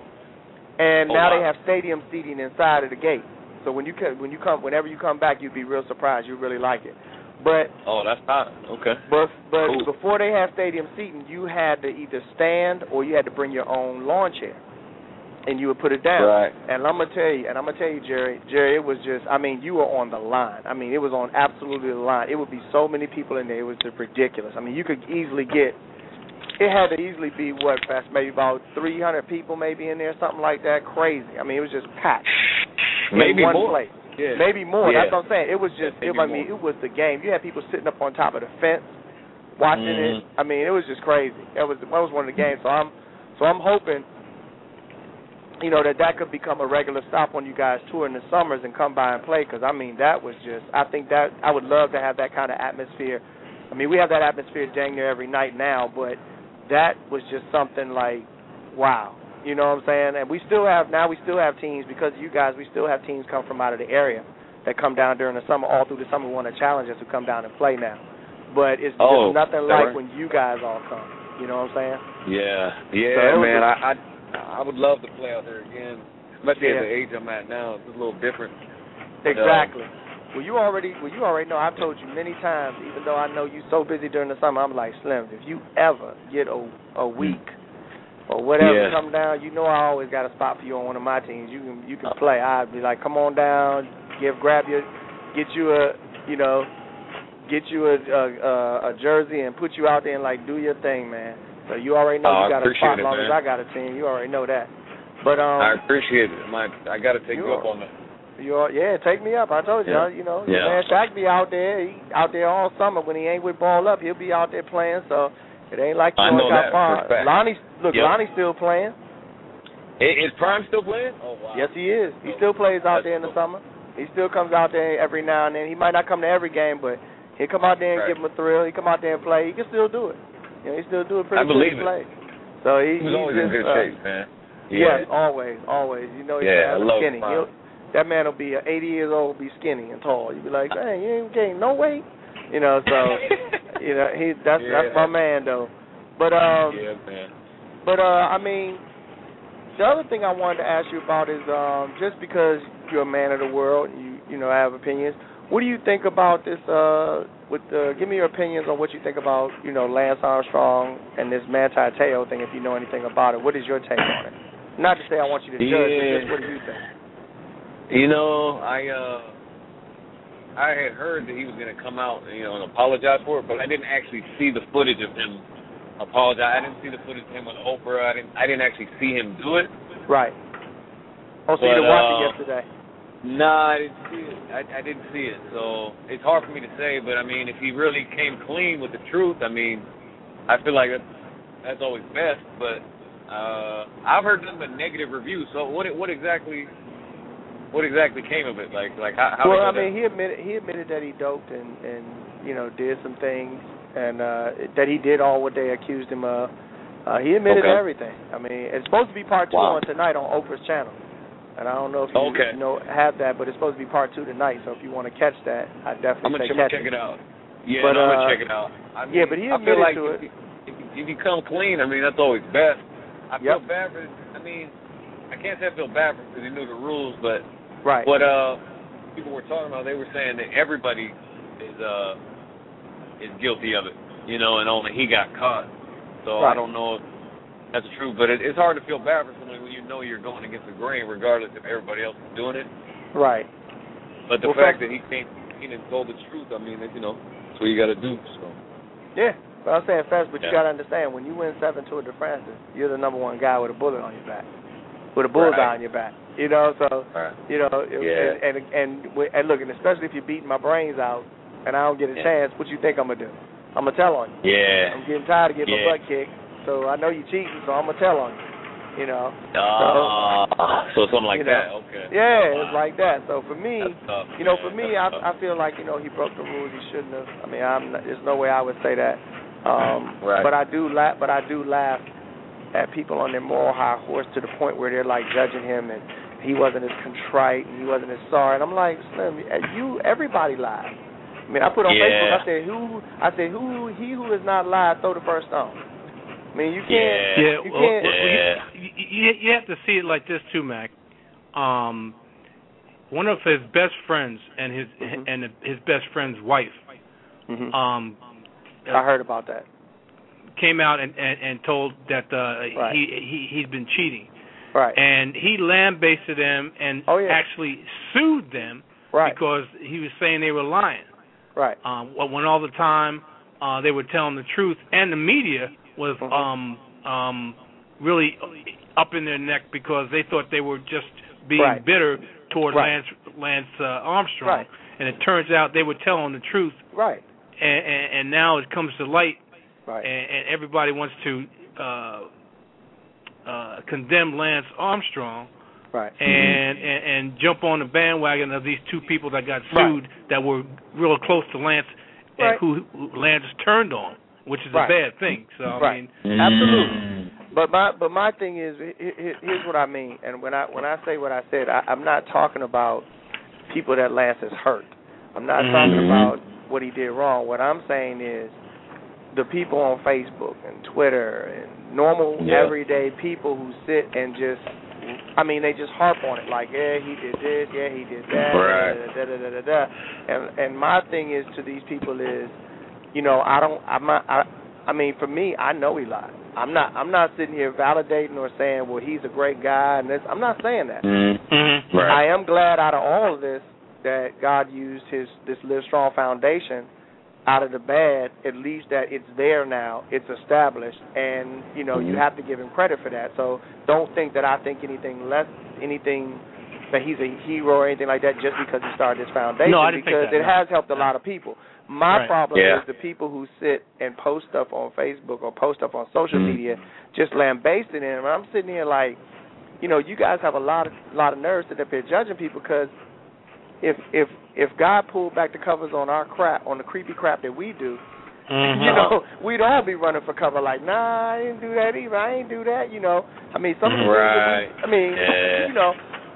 And oh, now wow. they have stadium seating inside of the gate. So when you come, when you come, whenever you come back, you'd be real surprised. You'd really like it. But oh, that's hot. Okay. But but cool. before they had stadium seating, you had to either stand or you had to bring your own lawn chair, and you would put it down. Right. And I'm gonna tell you, and I'm gonna tell you, Jerry, Jerry, it was just, I mean, you were on the line. I mean, it was on absolutely the line. It would be so many people in there. It was just ridiculous. I mean, you could easily get. It had to easily be what, Fast, maybe about three hundred people maybe in there, something like that. Crazy. I mean, it was just packed. Maybe in one more. place. Yeah. Maybe more. Yeah. That's what I'm saying. It was just, yeah, it, I mean, more. It was the game. You had people sitting up on top of the fence watching mm-hmm. it. I mean, it was just crazy. That was that was one of the games. So I'm, so I'm hoping, you know, that that could become a regular stop on you guys tour in the summers and come by and play. Because I mean, that was just, I think that I would love to have that kind of atmosphere. I mean, we have that atmosphere dang near every night now, but that was just something like, wow. You know what I'm saying? And we still have, now we still have teams, because of you guys, we still have teams come from out of the area that come down during the summer, all through the summer, want to challenge us to come down and play now. But it's oh, just nothing like right. when you guys all come. You know what I'm saying? Yeah. Yeah, so man. was, I, I I would love to play out there again, especially yeah. at the age I'm at now. It's a little different. Exactly. But, uh, well, you already, well, you already know. I've told you many times, even though I know you're so busy during the summer, I'm like, Slim, if you ever get a, a week or whatever yeah. come down, you know I always got a spot for you on one of my teams. You can you can play. I'd be like, come on down, give grab your, get you a, you know, get you a a, a jersey and put you out there and like do your thing, man. So you already know oh, you got a spot. As long it, as I got a team, you already know that. But um, I appreciate it. My, I got to take you, you up on that. You are, yeah, take me up. I told you, yeah. you know, yeah. man, Shaq be out there. He out there all summer. When he ain't with ball up, he'll be out there playing. So it ain't like you I know got that far. for a fact. Lonnie, look, yep. Lonnie's still playing. Is Prime still playing? Oh wow. Yes, he is. He still plays out there in the summer. He still comes out there every now and then. He might not come to every game, but he'll come out there and right. give him a thrill. He come out there and play. He can still do it. You know, he still do it pretty I believe good it. play. So he, he's always just, in good uh, shape, man. Yes, Yeah. always, always. You know, he's yeah, I love skinny. He'll, that man will be uh, eighty years old, be skinny and tall. You'll be like, man, you ain't gained no weight. You know, so you know he that's yeah. that's my man though. But um, yeah, man. But uh, I mean, the other thing I wanted to ask you about is um, just because you're a man of the world, and you you know have opinions. What do you think about this? Uh, with uh, give me your opinions on what you think about you know Lance Armstrong and this Manti Te'o thing. If you know anything about it, what is your take on it? Not to say I want you to judge, yeah. but just what do you think? You know, I uh, I had heard that he was going to come out, you know, and apologize for it, but I didn't actually see the footage of him apologize. I didn't see the footage of him with Oprah. I didn't. I didn't actually see him do it. Right. Oh, so but, you didn't watch uh, it yesterday? No, I didn't see it. I, I didn't see it. So it's hard for me to say. But I mean, if he really came clean with the truth, I mean, I feel like that's, that's always best. But uh, I've heard nothing but negative reviews. So what? What exactly? What exactly came of it? Like, like how? how well, I mean, he admitted he admitted that he doped and and you know did some things and uh, that he did all what they accused him of. Uh, he admitted okay. everything. I mean, it's supposed to be part two wow. on tonight on Oprah's channel, and I don't know if you, okay. you know have that, but it's supposed to be part two tonight. So if you want to catch that, I definitely I'm gonna say ch- catch check it. it out. Yeah, but, no, I'm uh, gonna check it out. I mean, yeah, but he I admitted feel like to if it. He, if, he, if he come clean, I mean, that's always best. I feel yep. bad for. I mean, I can't say I feel bad for him because he knew the rules, but right. what uh people were talking about, they were saying that everybody is uh is guilty of it, you know, and only he got caught. So right. I don't know if that's true, but it, it's hard to feel bad for somebody when you know you're going against the grain, regardless if everybody else is doing it. Right. But the well, fact that he came, he didn't told the truth, I mean, you know, that's what you got to do. So. Yeah, but I'm saying, Fest, but yeah. you got to understand, when you win seven Tour de France, you're the number one guy with a bullet on your back, with a bullseye right. on your back. You know, so right. you know, yeah. and, and and and look, and especially if you're beating my brains out and I don't get a yeah. chance, what you think I'm gonna do? I'm gonna tell on you. Yeah. I'm getting tired of getting yeah. my butt kicked, so I know you're cheating, so I'm gonna tell on you. You know. Uh, so, so something like you know, that. Okay. Yeah, wow. it's like that. So for me, tough, you know, man. for me, I I feel like you know he broke the rules. He shouldn't have. I mean, I'm not, there's no way I would say that. Um, right. But I do laugh. But I do laugh at people on their moral high horse to the point where they're like judging him and he wasn't as contrite and he wasn't as sorry. And I'm like, Slim, you everybody lied. I mean, I put on yeah. Facebook. I said, who? I said, who? He who has not lied, throw the first stone. I mean, you can't. Yeah, you well, can't. well, you, you, you have to see it like this too, Mac. Um, one of his best friends and his mm-hmm. and his best friend's wife. Mm-hmm. Um, I heard about that. Came out and, and, and told that uh, right. he he he's been cheating. Right. And he lambasted them and oh, yeah. actually sued them right. because he was saying they were lying. Right. Um, when all the time uh, they were telling the truth, and the media was mm-hmm. um, um, really up in their neck because they thought they were just being right. bitter toward right. Lance Lance uh, Armstrong. Right. And it turns out they were telling the truth. Right. And, and, and now it comes to light, right. and, and everybody wants to uh, uh, condemn Lance Armstrong. Right. And, mm-hmm. and and jump on the bandwagon of these two people that got sued right. that were real close to Lance, right. and who, who Lance turned on, which is right. a bad thing. So I right. mean, absolutely. But my but my thing is, here's what I mean. And when I when I say what I said, I, I'm not talking about people that Lance has hurt. I'm not mm-hmm. talking about what he did wrong. What I'm saying is the people on Facebook and Twitter and normal yeah. everyday people who sit and just, I mean, they just harp on it like, yeah, he did this, yeah, he did that, right. da, da, da, da, da, da. And and my thing is to these people is, you know, I don't, I'm not, I, I mean, for me, I know he lied. I'm not, I'm not sitting here validating or saying, well, he's a great guy, and this. I'm not saying that. mm-hmm. I right. am glad out of all of this that God used his this Live Strong foundation out of the bad, at least that it's there now, it's established, and you know mm-hmm. you have to give him credit for that. So don't think that I think anything less, anything that he's a hero or anything like that just because he started this foundation. No, I didn't because think that, it no. has helped a lot of people. My right. problem yeah. is the people who sit and post stuff on Facebook or post stuff on social mm-hmm. media, just lambasting him. I'm sitting here like, you know, you guys have a lot of lot of nerves sitting up here judging people because. If if if God pulled back the covers on our crap, on the creepy crap that we do, mm-hmm. you know, we'd all be running for cover like, nah, I didn't do that either. I ain't do that, you know. I mean, some of the right. things that we, I mean, yeah. you know,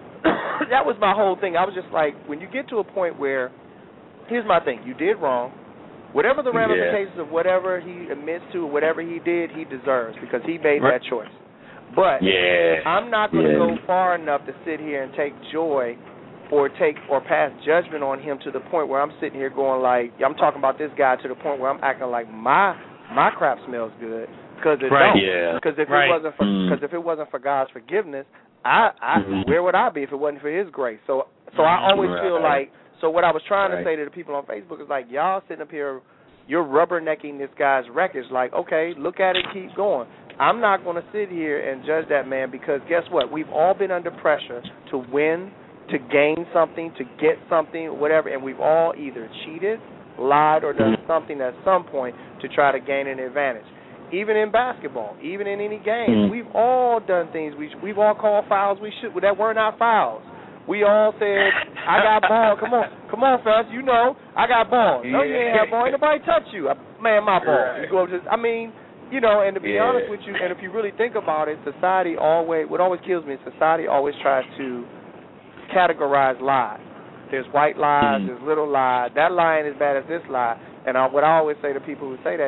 that was my whole thing. I was just like, when you get to a point where, here's my thing, you did wrong. Whatever the ramifications yeah. of whatever he admits to, or whatever he did, he deserves because he made right. that choice. But yeah. I'm not going to yeah. go far enough to sit here and take joy or take or pass judgment on him to the point where I'm sitting here going like, I'm talking about this guy to the point where I'm acting like my my crap smells good because it right. don't. Because yeah. if right. it wasn't for because mm. if it wasn't for God's forgiveness, I, I mm-hmm. where would I be if it wasn't for His grace? So so I always right. feel like so what I was trying right. to say to the people on Facebook is like, y'all sitting up here, you're rubbernecking this guy's wreckage. Like, okay, look at it, keep going. I'm not going to sit here and judge that man because guess what? We've all been under pressure to win, to gain something, to get something, whatever, and we've all either cheated, lied, or done something at some point to try to gain an advantage. Even in basketball, even in any game, we've all done things. We, we've all called fouls we should that were not fouls. We all said, I got ball. Come on, come on, fellas. You know, I got ball. No, you ain't have ball. Ain't nobody touch you. Man, my ball. Right. You go to, I mean, you know, and to be yeah. honest with you, and if you really think about it, society always, what always kills me is society always tries to categorize lies. There's white lies, mm-hmm. there's little lies. That lie ain't as bad as this lie. And I, what I always say to people who say that is,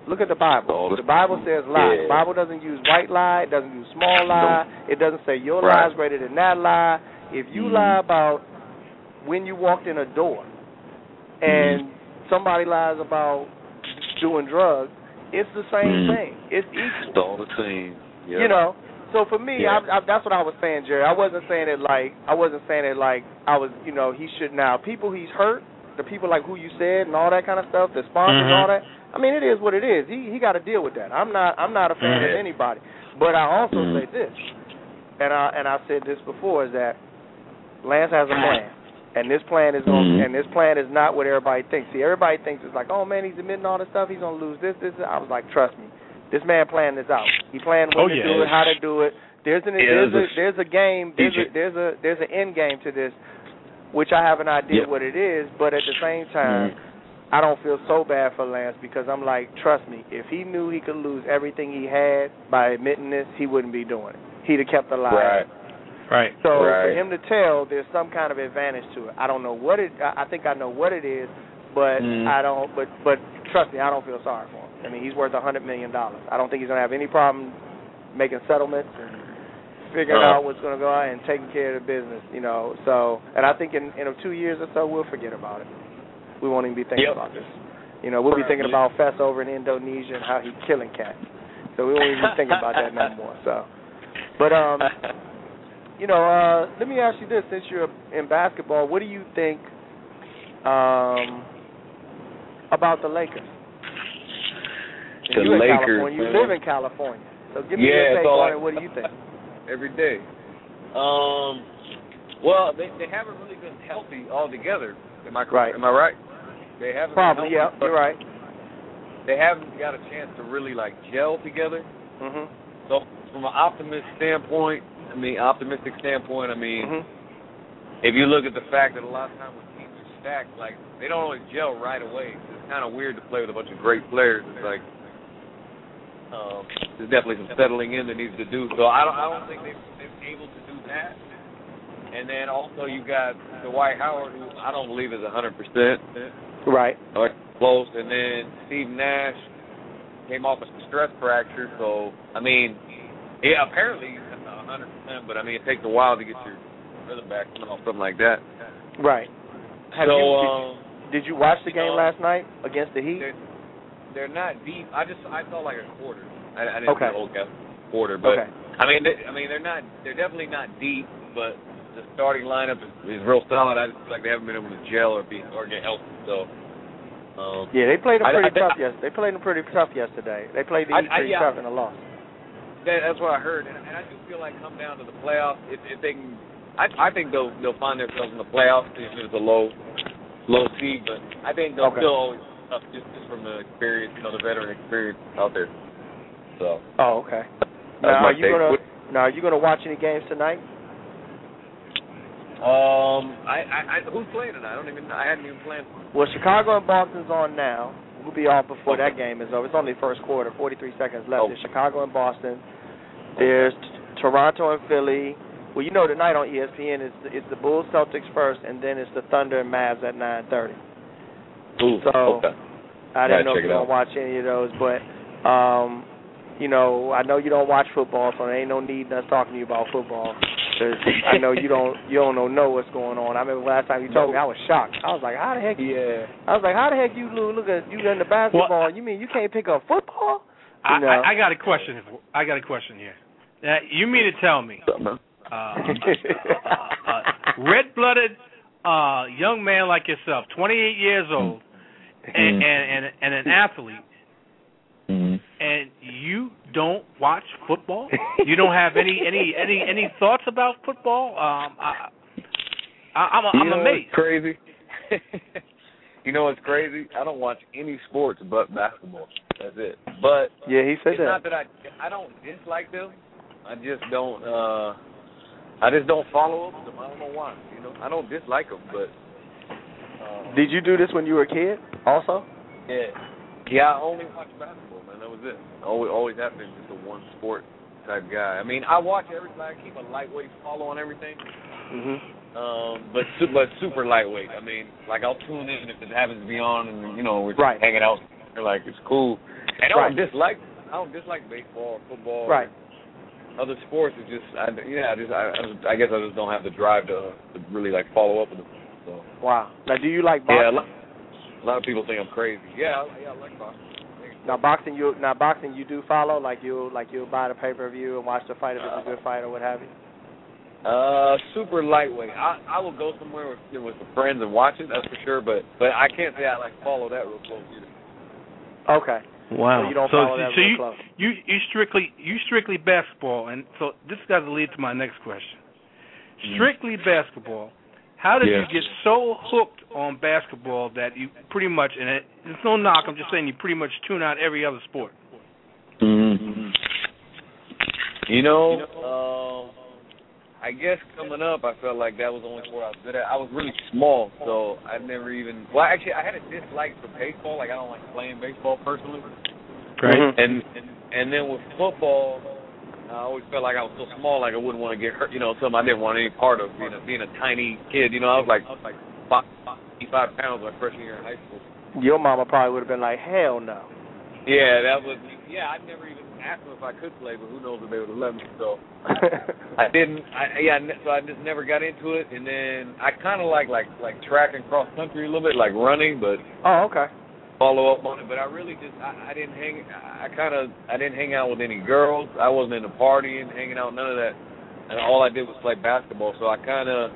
Look at the Bible. The Bible says lie. Yeah. The Bible doesn't use white lie. It doesn't use small lie. It doesn't say your Right. lie is greater than that lie. If you Mhm. lie about when you walked in a door and Mhm. somebody lies about doing drugs, it's the same Mhm. thing. It's equal. It's all the same. Yep. You know. So for me, Yeah. I, I, that's what I was saying, Jerry. I wasn't saying it like I wasn't saying it like I was. You know, he should now. People he's hurt. The people like who you said and all that kind of stuff. The sponsors, Mhm. all that. I mean, it is what it is. He he got to deal with that. I'm not. I'm not a fan Mhm. of anybody. But I also Mhm. say this, and I and I said this before, is that Lance has a plan, and this plan is on, Mhm. and this plan is not what everybody thinks. See, everybody thinks it's like, oh man, he's admitting all this stuff. He's gonna lose this, this. this. I was like, trust me, this man planned this out. He planned when Oh, to yeah. do it, how to do it. There's an Yeah, there's there's a a there's a game. There's a strategic. there's a there's an end game to this, which I have an idea Yep. what it is. But at the same time, Mhm. I don't feel so bad for Lance because I'm like, trust me, if he knew he could lose everything he had by admitting this, he wouldn't be doing it. He'd have kept the lie. Right. Right. So for Right. him to tell, there's some kind of advantage to it. I don't know what it. I I think I know what it is, but Mhm. I don't. But but trust me, I don't feel sorry for him. I mean, he's worth a hundred million dollars. I don't think he's gonna have any problem making settlements and figuring Uh. out what's gonna go out and taking care of the business. You know. So, and I think in in two years or so, we'll forget about it. We won't even be thinking Yep. about this. You know, we'll be thinking about Fess over in Indonesia and how he's killing cats. So we won't even be thinking about that no more. So, but um. You know, uh, let me ask you this: since you're in basketball, what do you think um, about the Lakers? And The you're in Lakers, California. You man. live in California, so give me Yeah, your it's take all on I- it. What do you think? Every day. Um. Well, they they haven't really been healthy altogether. Am I correct? Right. Am I right? They haven't. Probably, been yeah. healthy, but You're right. They haven't got a chance to really like gel together. Mhm. So from an optimist standpoint, I mean, optimistic standpoint, I mean, Mhm. if you look at the fact that a lot of times when teams are stacked, like they don't always gel right away. It's kind of weird to play with a bunch of great players. It's like um, there's definitely some settling in that needs to do. So I don't, I don't think they've, they've able to do that. And then also you got Dwight Howard, who I don't believe is a hundred percent Right. or close. And then Steve Nash came off a stress fracture. So I mean, yeah, apparently he's a hundred percent, but I mean it takes a while to get your rhythm back off something like that. Right. Have so you, did, um, did you watch the you game know, last night against the Heat? they're, they're not deep. I just I saw like a quarter. I, I didn't Okay. see the whole quarter, but Okay. I mean they, I mean they're not they're definitely not deep, but the starting lineup is, is real solid. I just feel like they haven't been able to gel or be or get healthy. So um, Yeah, they played them I- pretty I- tough yesterday. They played them pretty tough yesterday. They played the I- Heat I- pretty yeah. tough in the loss. that, that's what I heard, and, and I do feel like come down to the playoffs if, if they can. I, I think they'll they'll find themselves in the playoffs if it's a low low seed, but I think they'll Okay. still always up just, just from the experience, you know, the veteran experience out there. So Oh, okay. that's Now, my are you take. gonna now are you gonna watch any games tonight? Um, I, I, I who's playing tonight? I don't even. I hadn't even planned. Well, Chicago and Boston's on now. We'll be off before Okay. that game is over. It's only first quarter, forty-three seconds left. Oh. There's Chicago and Boston. There's t- Toronto and Philly. Well, you know tonight on E S P N it's it's the Bulls Celtics first, and then it's the Thunder and Mavs at nine thirty. Ooh, So okay. I didn't Gotta know if check you it don't out. watch any of those, but um, you know I know you don't watch football, so there ain't no need in us talking to you about football. Cause I know you don't you don't know, know what's going on. I remember last time you told me, I was shocked. I was like, how the heck? Yeah. I was like, how the heck you lo- look at you in the basketball? Well, you mean you can't pick up football? I, You know. I, I got a question. I got a question here. Now, you mean to tell me, Something, uh, a, a red-blooded uh, young man like yourself, twenty-eight years old, and, and, and, and an athlete, mm-hmm. and you don't watch football? You don't have any any any, any thoughts about football? Um, I, I, I'm, You I'm know amazed. what's crazy? You know what's crazy? I don't watch any sports but basketball. That's it. But Yeah, he said it's that. not that I I don't dislike them. I just don't uh I just don't follow up with them. I don't know why. You know, I don't dislike them, but uh, Did you do this when you were a kid? Also? yeah, yeah. I only watch basketball, man. That was it. I always always have been just a one sport type guy. I mean, I watch everything. I keep a lightweight follow on everything. Mhm. Um, but su- but super lightweight. I mean, like I'll tune in if it happens to be on, and you know we're Right. hanging out. Like it's cool. And I Right. don't dislike I don't dislike baseball or football. Right. Or other sports. It's just I, yeah. I just I, I guess I just don't have the drive to, to really like follow up with them. So. Wow. Now, do you like Yeah. boxing? A lot, a lot of people think I'm crazy. Yeah. I, yeah. I like boxing. Now boxing, you now boxing you do follow, like you like you'll buy the pay per view and watch the fight if it's a good fight or what have you. Uh, super lightweight. I I will go somewhere with with some friends and watch it. That's for sure. But but I can't say I like follow that real close either. Okay. Wow. So you don't so, follow that so real you, close. you you strictly you strictly basketball, and so this got to lead to my next question. Strictly basketball. How did Yeah. you get so hooked on basketball that you pretty much, and it, it's no knock, I'm just saying you pretty much tune out every other sport? Mm-hmm. You know, um, I guess coming up, I felt like that was the only sport I was good at. I was really small, so I never even. Well, actually, I had a dislike for baseball. Like I don't like playing baseball personally. Right. Mhm. And and and then with football, I always felt like I was so small, like I wouldn't want to get hurt. You know, something I didn't want any part of. Being a being a tiny kid. You know, I was like I was like fifty-five pounds my freshman year in high school. Your mama probably would have been like, hell no. Yeah, that was. Yeah, I never even asked them if I could play, but who knows if they would have let me. So I didn't. I yeah. So I just never got into it. And then I kind of like like like track and cross country a little bit, like running, but Oh, okay. follow up on it. But I really just I, I didn't hang. I kind of I didn't hang out with any girls. I wasn't into partying, hanging out, none of that. And all I did was play basketball. So I kind of,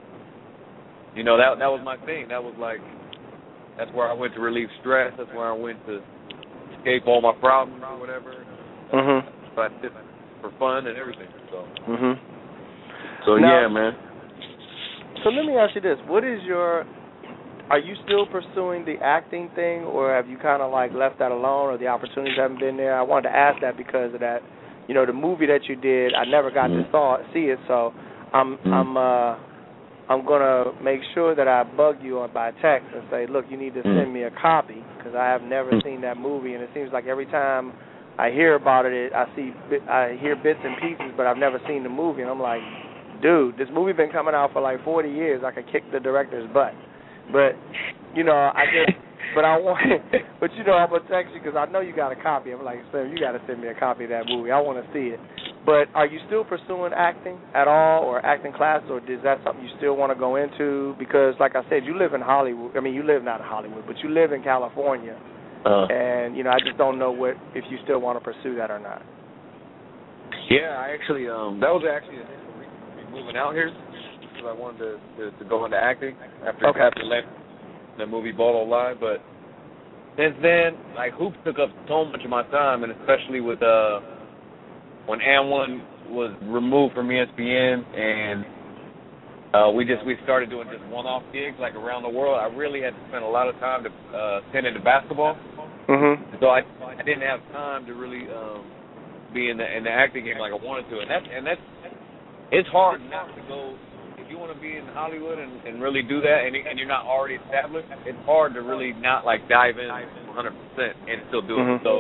you know, that that was my thing. That was like that's where I went to relieve stress. That's where I went to escape all my problems or whatever. Mhm. But I did it for fun and everything. So. Mhm. So Now- yeah, man. So let me ask you this: what is your? Are you still pursuing the acting thing, or have you kind of like left that alone, or the opportunities haven't been there? I wanted to ask that because of that. You know, the movie that you did, I never got Mhm. to saw see it, so I'm Mhm. I'm uh I'm gonna make sure that I bug you on by text and say, look, you need to Mhm. send me a copy because I have never Mhm. seen that movie, and it seems like every time I hear about it, I see I hear bits and pieces, but I've never seen the movie, and I'm like, dude, this movie been coming out for like forty years. I could kick the director's butt, but you know, I just, but I want, but you know, I'm gonna text you because I know you got a copy. I'm like, Sam, you got to send me a copy of that movie. I want to see it. But are you still pursuing acting at all, or acting classes, or is that something you still want to go into? Because, like I said, you live in Hollywood. I mean, you live not in Hollywood, but you live in California, Uh, and you know, I just don't know what if you still want to pursue that or not. yeah, I actually um that was actually the initial reason for me moving out here because I wanted to, to, to go into acting after Okay. after left the movie Ball Live. But since then, like hoops took up so much of my time, and especially with uh when And One was removed from E S P N and uh, we just we started doing just one-off gigs like around the world. I really had to spend a lot of time to uh, tend into basketball. Mhm. So I I didn't have time to really um, be in the in the acting game like I wanted to, and that's and that's it's hard not to go if you want to be in Hollywood and, and really do that, and and you're not already established. It's hard to really not like dive in one hundred percent and still do Mhm. it. So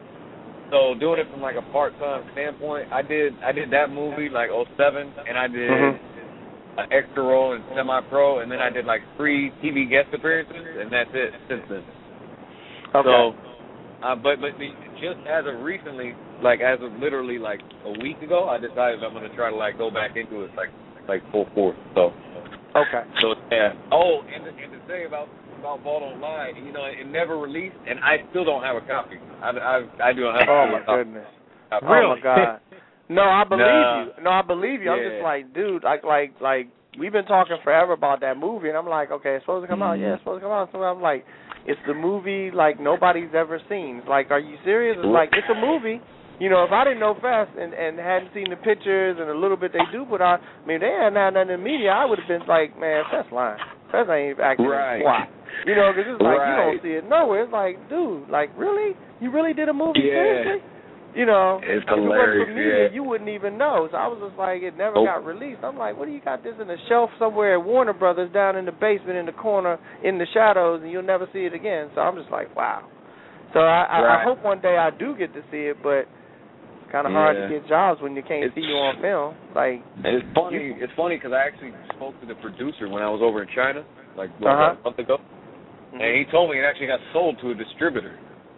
so doing it from like a part time standpoint, I did I did that movie like oh seven, and I did Mhm. an extra role in Semi Pro, and then I did like three T V guest appearances, and that's it since then. Okay. So, uh, but but the, just as of recently, like as of literally like a week ago, I decided I'm gonna try to like go back into it like like full force. So, Okay. so yeah. Oh, and to, and to say about about Ball Don't Lie, you know, it never released, and I still don't have a copy. I I, I do not have. Oh a my copy. goodness. Copy. Oh my God. No, I believe Nah. you. No, I believe you. I'm Yeah. just like, dude, like, like, like, we've been talking forever about that movie, and I'm like, okay, it's supposed to come out. Yeah, it's supposed to come out. So I'm like, it's the movie like nobody's ever seen. It's like, are you serious? It's like, it's a movie. You know, if I didn't know Fest and and hadn't seen the pictures and a little bit they do put out, I mean, they hadn't had nothing in the media, I would have been like, man, Fest lying. Fest ain't acting Right. squat. You know, because it's like, Right. you don't see it nowhere. It's like, dude, like, really? You really did a movie? Yeah. Seriously? You know, It's if it wasn't hilarious, for media, yeah. you wouldn't even know. So I was just like, it never Nope. got released. I'm like, what do you got this in a shelf somewhere at Warner Brothers down in the basement in the corner in the shadows, and you'll never see it again. So I'm just like, wow. So I, I, Right. I hope one day I do get to see it, but it's kind of Yeah. hard to get jobs when you can't It's- see you on film. Like, And it's funny. It's funny because I actually spoke to the producer when I was over in China, like what, Uh-huh. a month ago, and he told me it actually got sold to a distributor.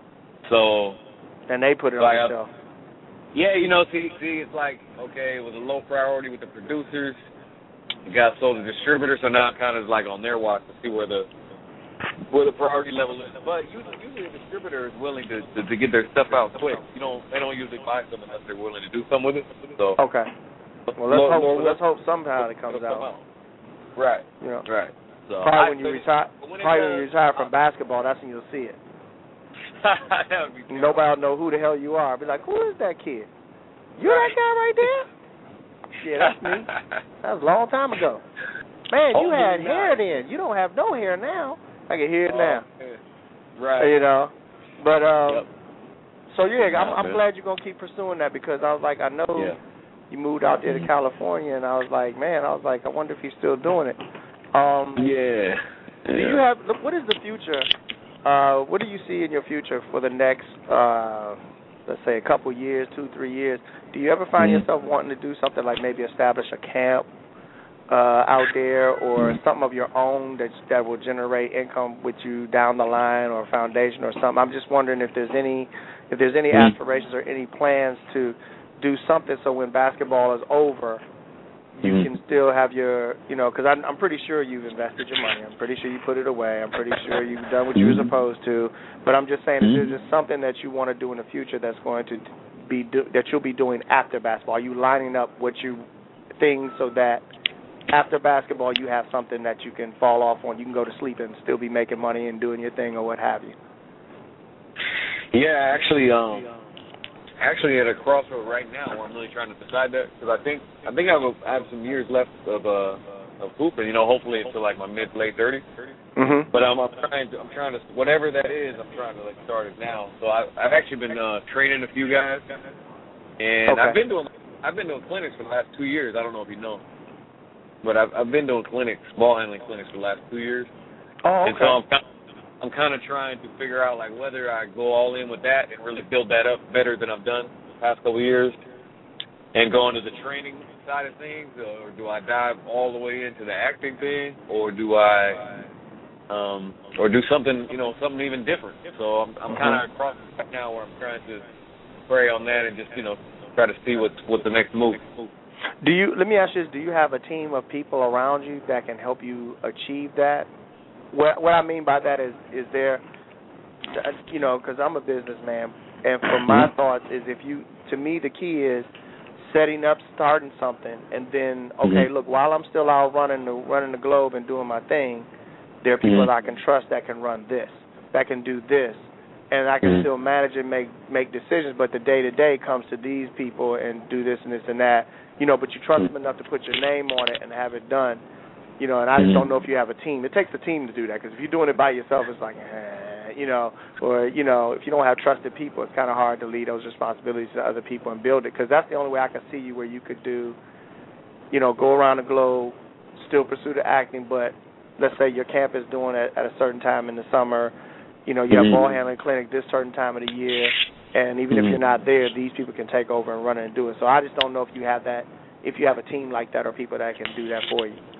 So. And they put it like, on the shelf. Yeah, you know, see, see, it's like, okay, it was a low priority with the producers. It got sold to distributors, so now it kind of is like on their watch to see where the where the priority level is. But usually, usually a distributor is willing to, to to get their stuff out quick. You know, they don't usually buy something unless they're willing to do something with it. So okay. Well, let's more, hope. more let's hope somehow it comes out. out. Right. You know. Right. So probably I, when you but, retire. When probably does, when you retire from basketball, that's when you'll see it. That would be Nobody will know who the hell you are. Be like, who is that kid? You're right. That guy right there? Yeah, that's me. That was a long time ago. Man, you had hair then. You don't have no hair now. I can hear it oh, now. Yeah. Right. You know. But um yep. so yeah, I'm, yeah, I'm glad you're gonna keep pursuing that because I was like, I know yeah. you moved out there to California, and I was like, man, I was like, I wonder if he's still doing it. Um, yeah. Do you have? Look, what is the future? Uh, what do you see in your future for the next, uh, let's say, a couple years, two, three years? Do you ever find mm-hmm. yourself wanting to do something like maybe establish a camp uh, out there, or something of your own that that will generate income with you down the line, or a foundation or something? I'm just wondering if there's any, if there's any mm-hmm. aspirations or any plans to do something so when basketball is over, you mm-hmm. can still have your, you know, because I'm, I'm pretty sure you've invested your money. I'm pretty sure you put it away. I'm pretty sure you've done what you were supposed to. But I'm just saying, mm-hmm. if there's just something that you want to do in the future that's going to be do, that you'll be doing after basketball. Are you lining up what you things so that after basketball you have something that you can fall off on? You can go to sleep and still be making money and doing your thing or what have you. Yeah, actually, um. Actually, at a crossroad right now, where I'm really trying to decide that, because I think I think I have, a, I have some years left of uh of hooping. You know, hopefully until like my mid to late thirties. Mm-hmm. But um, I'm trying to I'm trying to whatever that is, I'm trying to like start it now. So I I've actually been uh, training a few guys, and okay. I've been doing I've been doing clinics for the last two years. I don't know if you know, but I've I've been doing clinics, ball handling clinics for the last two years. Oh, okay. And so I'm kind of, I'm kind of trying to figure out like whether I go all in with that and really build that up better than I've done the past couple of years, and go into the training side of things, or do I dive all the way into the acting thing, or do I, um, or do something, you know, something even different. So I'm I'm kind of across right now where I'm trying to pray on that and just you know try to see what what the next move. Do you? Let me ask you this: do you have a team of people around you that can help you achieve that? What, what I mean by that is, is there, you know, because I'm a businessman, and from my thoughts is if you, to me, the key is setting up, starting something, and then, okay, look, while I'm still out running the running the globe and doing my thing, there are people that I can trust that can run this, that can do this, and I can still manage and make make decisions. But the day to day comes to these people and do this and this and that, you know. But you trust them enough to put your name on it and have it done. You know, and I just don't know if you have a team. It takes a team to do that, because if you're doing it by yourself, it's like, eh, you know, or, you know, if you don't have trusted people, it's kind of hard to lead those responsibilities to other people and build it, because that's the only way I can see you where you could do, you know, go around the globe, still pursue the acting, but let's say your camp is doing it at a certain time in the summer, you know, you have ball handling clinic this certain time of the year, and even if you're not there, these people can take over and run it and do it. So I just don't know if you have that, if you have a team like that or people that can do that for you.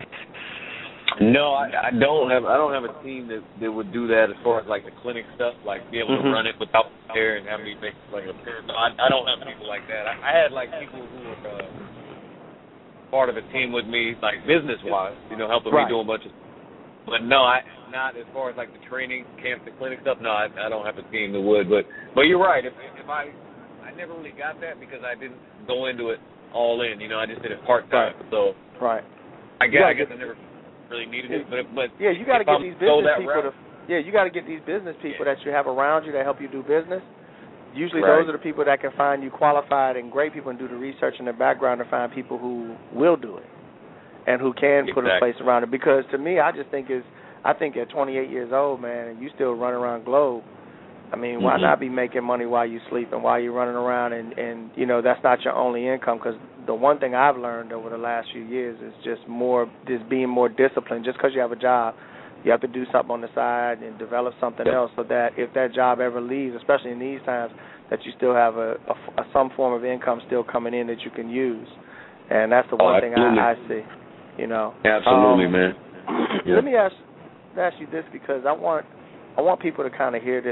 No, I, I don't have. I don't have a team that, that would do that as far as like the clinic stuff, like be able mm-hmm. to run it without there and have me make like a. No, I, I don't have people like that. I, I had like people who were uh, part of a team with me, like business wise, you know, helping right. me do a bunch of. But no, I not as far as like the training camp, the clinic stuff. No, I, I don't have a team that would. But but you're right. If if I I never really got that because I didn't go into it all in. You know, I just did it part time. Right. So right. I guess I guess I never. Really needed it, but, but yeah, you got to get I'm these business people route, to yeah, you got to get these business people that you have around you that help you do business. Usually, right. those are the people that can find you qualified and great people and do the research in the background to find people who will do it and who can put exactly. a place around it. Because to me, I just think is I think at twenty-eight years old, man, and you still running around globe. I mean, why mm-hmm. not be making money while you sleep and while you're running around and, and you know, that's not your only income, because the one thing I've learned over the last few years is just more, just being more disciplined. Just because you have a job, you have to do something on the side and develop something else so that if that job ever leaves, especially in these times, that you still have a, a, a some form of income still coming in that you can use. And that's the one oh, thing I, I see, you know. Absolutely, um, man. Yeah. Let me ask, ask you this, because I want I want people to kind of hear this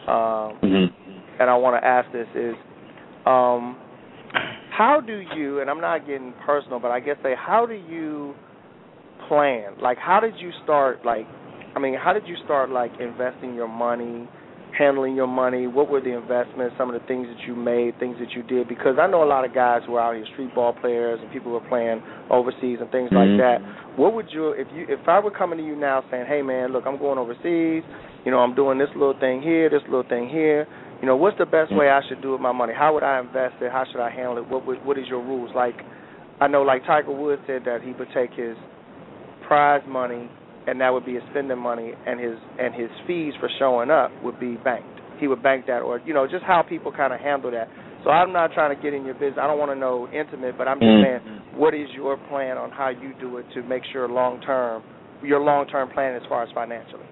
Um, Mm-hmm. and I want to ask this is, um, how do you, and I'm not getting personal, but I guess say, how do you plan? Like, how did you start, like, I mean, how did you start, like, investing your money, handling your money? What were the investments, some of the things that you made, things that you did? Because I know a lot of guys who are out here, street ball players, and people who are playing overseas and things Mm-hmm. like that. What would you, if you, if I were coming to you now saying, hey, man, look, I'm going overseas, you know, I'm doing this little thing here, this little thing here, you know, what's the best way I should do with my money? How would I invest it? How should I handle it? What would, what is your rules? Like, I know, like Tiger Woods said that he would take his prize money, and that would be his spending money, and his and his fees for showing up would be banked. He would bank that, or you know, just how people kind of handle that. So I'm not trying to get in your business. I don't want to know intimate, but I'm just Mm-hmm. saying, what is your plan on how you do it to make sure long term, your long term plan as far as financially?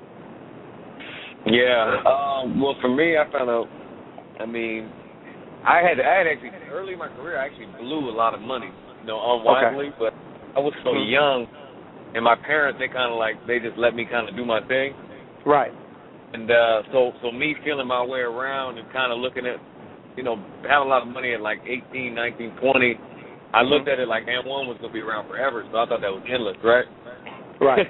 Yeah. Um, well, for me, I found out. I mean, I had I had actually early in my career, I actually blew a lot of money, you know, unwisely. Okay. But I was so Mm-hmm. young, and my parents, they kind of like they just let me kind of do my thing. Right. And uh, so, so me feeling my way around and kind of looking at, you know, having a lot of money at like eighteen, nineteen, twenty, I looked Mm-hmm. at it like M one was going to be around forever, so I thought that was endless, right? Right.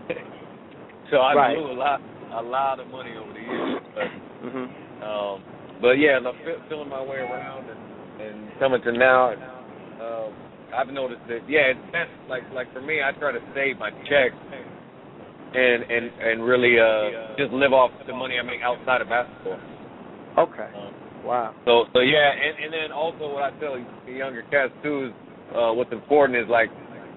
So I Right. blew a lot, a lot of money over the years. But, Mm-hmm. um, but yeah, I'm feeling my way around and, and coming to now, uh, I've noticed that, yeah, it's best, like, like for me, I try to save my checks and, and, and really uh, just live off the money I make outside of basketball. Okay. Um, Wow. So, so yeah, and, and then also what I tell the younger cats too is uh, what's important is like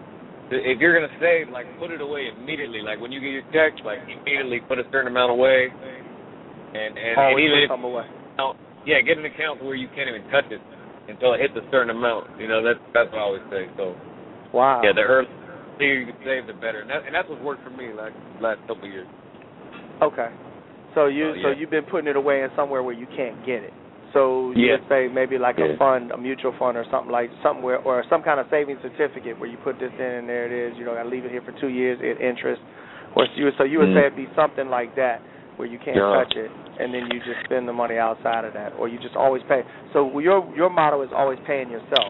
if you're gonna save, like put it away immediately. Like when you get your check, like immediately put a certain amount away, and and, and Always even put if, some away. you know, yeah, get an account where you can't even touch it until it hits a certain amount. You know, that's that's what I always say. So Wow. yeah, the earlier you can save, the better, and, that, and that's what's worked for me like the last couple of years. Okay. So you Uh, so yeah. you've been putting it away in somewhere where you can't get it. So you Yeah. would say maybe like Yeah. a fund, a mutual fund or something like somewhere, or some kind of savings certificate where you put this in and there it is. You know, I leave it here for two years at interest. Or so you, so you would Mm. say it'd be something like that where you can't Yeah. touch it, and then you just spend the money outside of that, or you just always pay. So your your motto is always paying yourself.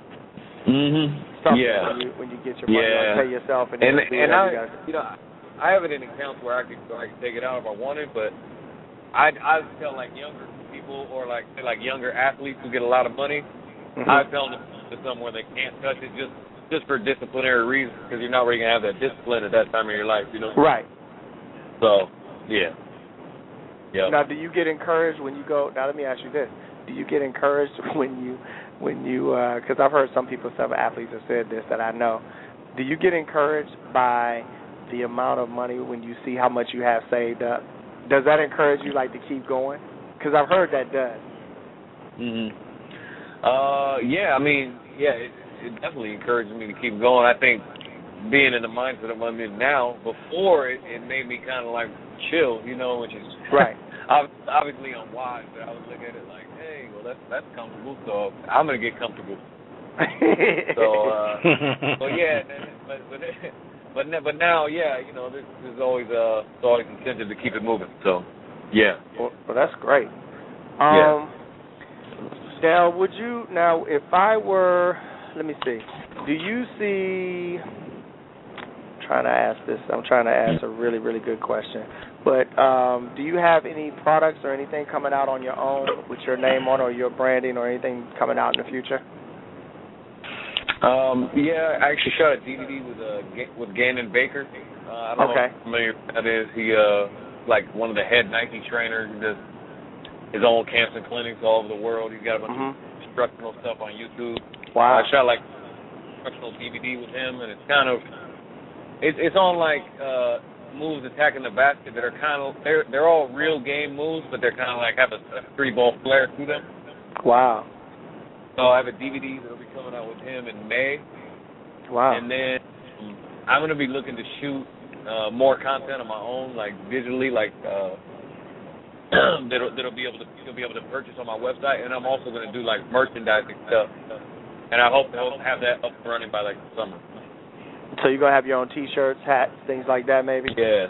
Mhm. Something Yeah. when you when you get your money, Yeah. like pay yourself and And then do and whatever I, you gotta do. you know, I have it in accounts where I can I can take it out if I wanted, but I I tell like younger people or like say like younger athletes who get a lot of money, Mhm. I tell them to somewhere they can't touch it just just for disciplinary reasons because you're not really gonna have that discipline at that time of your life, you know. Right. So yeah. Yeah. Now, do you get encouraged when you go? Now, let me ask you this: do you get encouraged when you, when you? Because I've heard some people, some athletes have said this that I know. Do you get encouraged by the amount of money when you see how much you have saved up? Does that encourage you, like, to keep going? Because I've heard that does. Mhm. Uh, yeah. I mean, yeah. It, it definitely encourages me to keep going. I think being in the mindset of I'm in now, before it, it made me kind of like chill, you know, which is Right. obviously unwise. But I would look at it like, hey, well, that's that's comfortable, so I'm gonna get comfortable. So, uh, so yeah, but but but but now, yeah, you know, there's, there's always uh, there's always incentive to keep it moving. So, yeah. Well, well that's great. Yeah. Um, now, would you now, if I were, let me see, do you see? I'm trying to ask this. I'm trying to ask a really, really good question. But um, do you have any products or anything coming out on your own with your name on, or your branding, or anything coming out in the future? Um, yeah, I actually shot a D V D with uh, with Gannon Baker. Uh, I don't Okay. know if you're familiar with that is. He uh, like one of the head Nike trainers. He does his own camps and clinics all over the world. He's got a bunch Mm-hmm. of instructional stuff on YouTube. Wow. I shot like instructional D V D with him, and it's kind of it's it's on like uh, moves attacking the basket that are kind of they're they're all real game moves, but they're kind of like have a, a three ball flair to them. Wow. So I have a D V D that'll be coming out with him in May. Wow. And then um, I'm going to be looking to shoot uh, more content on my own, like digitally, like uh, that'll, that'll be able to you'll be able to purchase on my website. And I'm also going to do like merchandising stuff. And I hope to have that up and running by like the summer. So you're gonna have your own T-shirts, hats, things like that, maybe? Yeah,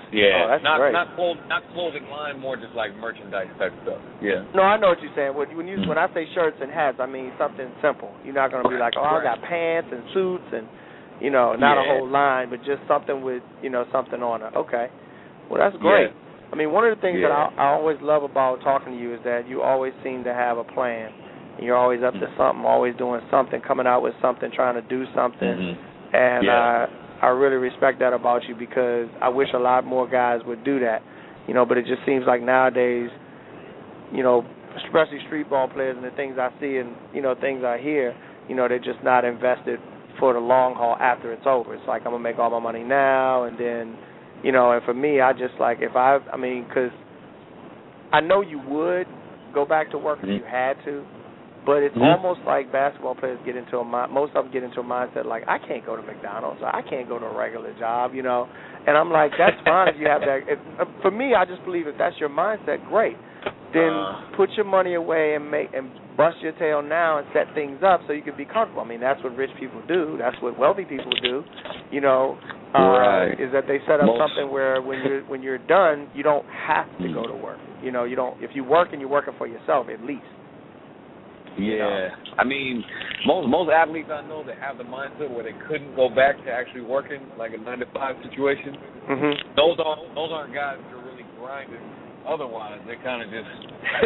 Yeah, oh, that's not great. not clothes, not clothing line, more just like merchandise type stuff. Yeah. No, I know what you're saying. When when you when I say shirts and hats, I mean something simple. You're not gonna be like, oh, I got pants and suits and, you know, not yeah. a whole line, but just something with, you know, something on it. Okay, well that's great. Yeah. I mean, one of the things yeah. that I, I always love about talking to you is that you always seem to have a plan. You're always up to something, always doing something, coming out with something, trying to do something, mm-hmm. and yeah. uh, I really respect that about you because I wish a lot more guys would do that. You know, but it just seems like nowadays, you know, especially street ball players and the things I see and, you know, things I hear, you know, they're just not invested for the long haul after it's over. It's like I'm going to make all my money now and then, you know, and for me, I just like if I, I mean, because I know you would go back to work if you had to, but it's mm-hmm. almost like basketball players get into a mind, most of them get into a mindset like, I can't go to McDonald's, or I can't go to a regular job, you know. And I'm like, that's fine if you have that. If, for me, I just believe if that's your mindset, great. Then uh, put your money away and make and bust your tail now and set things up so you can be comfortable. I mean, that's what rich people do. That's what wealthy people do. You know, uh, right. is that they set up most. something where when you're when you're done, you don't have to go to work. You know, you don't. If you work and you're working for yourself, at least. Yeah, you know? I mean, most most athletes I know that have the mindset where they couldn't go back to actually working, like a nine to five situation. Mm-hmm. Those aren't those aren't guys that are really grinding. Otherwise, they're kind of just,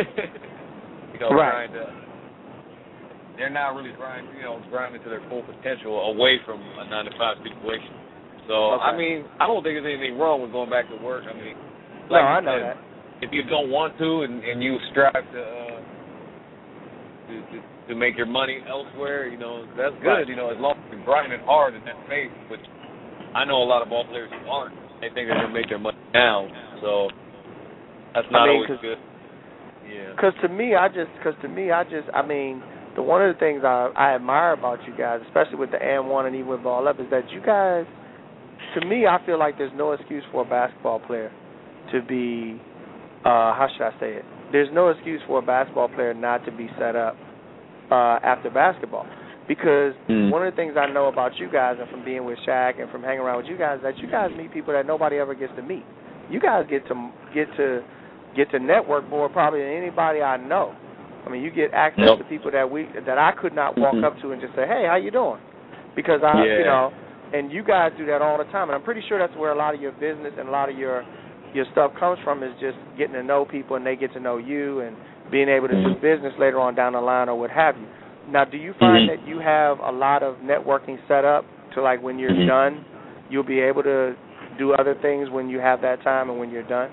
you know, right. trying to. They're not really grinding, you know, grinding to their full potential away from a nine to five situation. So okay. I mean, I don't think there's anything wrong with going back to work. I mean, no, like I you know said, that. if you don't want to and, and you strive to. Uh, To, to, to make your money elsewhere, you know, that's good, right. you know, as long as you're grinding hard in that space, which I know a lot of ball players who aren't. They think they're going to make their money now, so that's not I mean, always cause, good. Yeah. Because to me, I just, because to me, I just, I mean, the one of the things I, I admire about you guys, especially with the and one and even with Ball Up, is that you guys, to me, I feel like there's no excuse for a basketball player to be, uh, how should I say it? There's no excuse for a basketball player not to be set up uh, after basketball. Because mm. one of the things I know about you guys and from being with Shaq and from hanging around with you guys is that you guys meet people that nobody ever gets to meet. You guys get to get to get to network more probably than anybody I know. I mean, you get access nope. to people that we that I could not walk mm-hmm. up to and just say, "Hey, how you doing?" Because I, yeah. you know, and you guys do that all the time. And I'm pretty sure that's where a lot of your business and a lot of your your stuff comes from is just getting to know people and they get to know you and being able to do business later on down the line or what have you. Now, do you find mm-hmm. that you have a lot of networking set up to, like, when you're mm-hmm. done, you'll be able to do other things when you have that time and when you're done?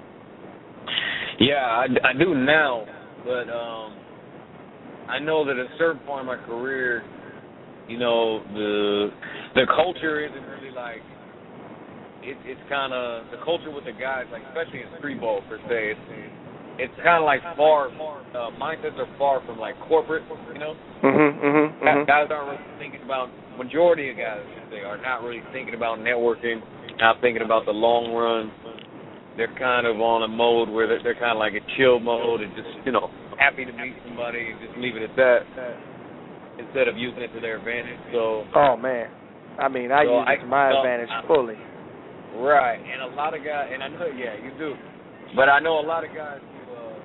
Yeah, I, I do now, but um, I know that at a certain point in my career, you know, the the culture isn't really like, It, it's kind of the culture with the guys, like especially in street ball per se. It's, it's kind of like far, uh, mindsets are far from like corporate, you know. Mm-hmm, mm-hmm, mm-hmm. Guys aren't really thinking about. Majority of guys, they are not really thinking about networking, not thinking about the long run. They're kind of on a mode where they're, they're kind of like a chill mode and just, you know, happy to meet somebody and just leave it at that instead of using it to their advantage. So. Oh man, I mean, I so use it to my I, advantage I, fully. Right, and a lot of guys, and I know, yeah, you do, but I know a lot of guys who, uh,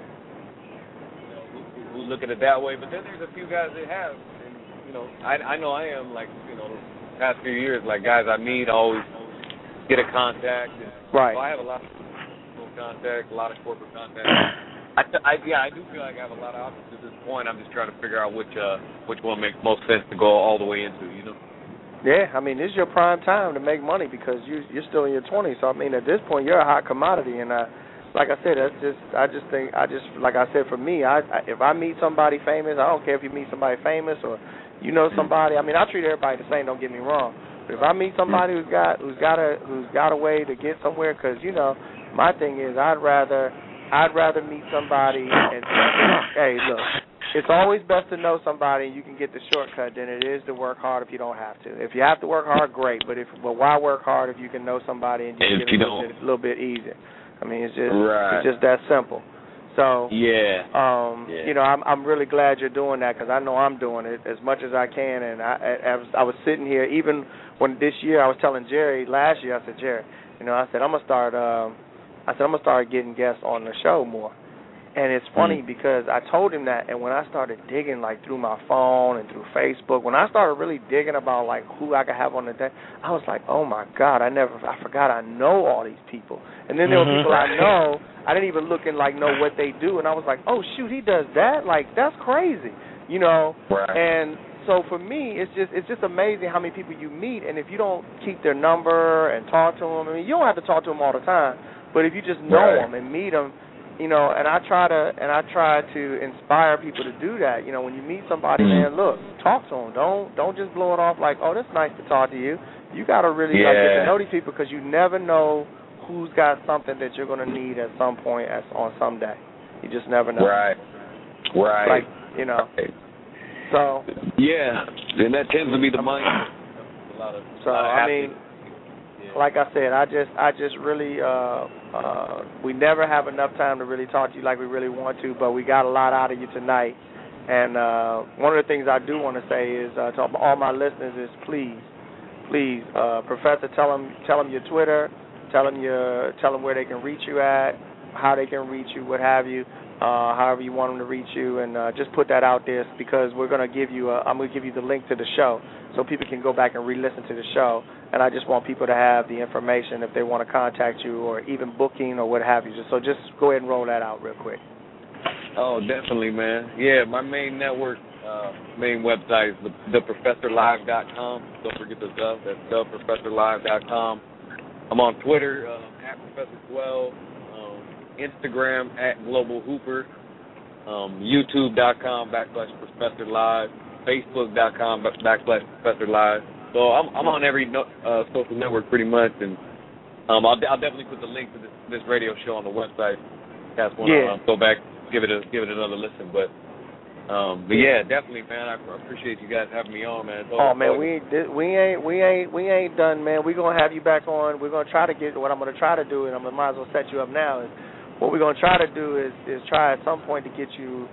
you know, who, who look at it that way. But then there's a few guys that have, and you know, I I know I am like, you know, the past few years, like guys I meet always get a contact. And, right. So I have a lot of personal contact, a lot of corporate contact. I, I yeah, I do feel like I have a lot of options at this point. I'm just trying to figure out which uh which one makes most sense to go all the way into, you know. Yeah, I mean, this is your prime time to make money because you, you're still in your twenties. So, I mean, at this point, you're a hot commodity. And uh, like I said, that's just, I just think, I just, like I said, for me, I, I if I meet somebody famous, I don't care if you meet somebody famous or you know somebody. I mean, I treat everybody the same. Don't get me wrong. But if I meet somebody who's got, who's got a, who's got a way to get somewhere, because you know, my thing is, I'd rather, I'd rather meet somebody and, hey, look. It's always best to know somebody and you can get the shortcut than it is to work hard if you don't have to. If you have to work hard, great. But if but why work hard if you can know somebody and just if get a little bit, a little bit easier? I mean, it's just right. it's just that simple. So yeah, um, yeah. you know, I'm I'm really glad you're doing that because I know I'm doing it as much as I can. And I, I I was I was sitting here even when this year I was telling Jerry last year I said Jerry, You know, I said I'm gonna start. Um, I said I'm gonna start getting guests on the show more. And it's funny mm. because I told him that, and when I started digging, like, through my phone and through Facebook, when I started really digging about, like, who I could have on the day, I was like, oh, my God, I never, I forgot I know all these people. And then there mm-hmm. were people I know, I didn't even look and, like, know what they do, and I was like, oh, shoot, he does that? Like, that's crazy, you know? Right. And so for me, it's just it's just amazing how many people you meet, and if you don't keep their number and talk to them, I mean, you don't have to talk to them all the time, but if you just know right. them and meet them, you know, and I try to and I try to inspire people to do that. You know, when you meet somebody, mm-hmm. man, look, talk to them. Don't don't just blow it off like, oh, that's nice to talk to you. You got to really yeah. like, get to know these people because you never know who's got something that you're going to need at some point as, on some day. You just never know. Right. Right. Like, you know. Right. So. Yeah, and that tends to be the money. A lot of, so a lot of I mean. Like I said, I just, I just really, uh, uh, we never have enough time to really talk to you like we really want to, but we got a lot out of you tonight. And uh, one of the things I do want to say is uh, to all my listeners is please, please, uh, Professor, tell them, tell them your Twitter, tell them your, tell them where they can reach you at, how they can reach you, what have you, uh, however you want them to reach you, and uh, just put that out there because we're going to give you, a, I'm going to give you the link to the show so people can go back and re-listen to the show. And I just want people to have the information if they want to contact you or even booking or what have you. So just go ahead and roll that out real quick. Oh, definitely, man. Yeah, my main network, uh, main website is the professor live dot com. Don't forget the stuff. That's the professor live dot com. I'm on Twitter, uh, at Professor twelve, um, Instagram, at Global Hooper, um, YouTube.com backslash Professor Live, Facebook.com backslash Professor Live. So I'm, I'm on every no, uh, social network pretty much, and um, I'll, I'll definitely put the link to this, this radio show on the website. Guys want to yeah. um, go back, give it a give it another listen. But um, but yeah, definitely, man. I appreciate you guys having me on, man. Oh man, we we ain't we ain't we ain't done, man. We're gonna have you back on. We're gonna try to get what I'm gonna try to do, and I'm gonna might as well set you up now. Is what we're gonna try to do is is try at some point to get you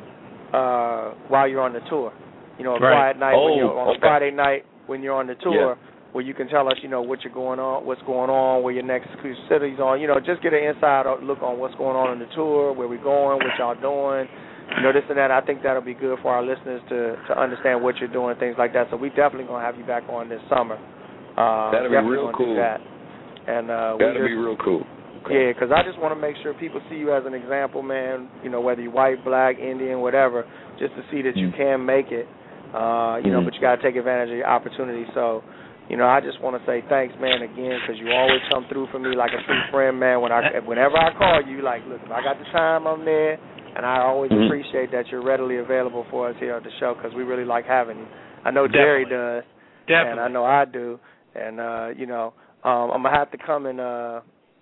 uh, while you're on the tour. You know, a right. quiet night oh, when you're on okay. a Friday night when you're on the tour, yeah. where you can tell us, you know, what you're going on, what's going on, where your next city's on. You know, just get an inside look on what's going on on the tour, where we're going, what y'all doing. You know, this and that. I think that'll be good for our listeners to, to understand what you're doing, things like that. So we definitely gonna have you back on this summer. Uh, That'll be real cool. That. And uh, That'll we just, be real cool. Okay. Yeah, because I just want to make sure people see you as an example, man. You know, whether you're white, black, Indian, whatever, just to see that you can make it. Uh, you know, mm-hmm. but you got to take advantage of your opportunity. So, you know, I just want to say thanks, man, again, because you always come through for me like a true friend, man. When I, whenever I call you, like, look, if I got the time, I'm there, and I always mm-hmm. appreciate that you're readily available for us here at the show because we really like having you. I know Jerry does, Definitely. and I know I do, and uh, you know, um, I'm gonna have to come and uh,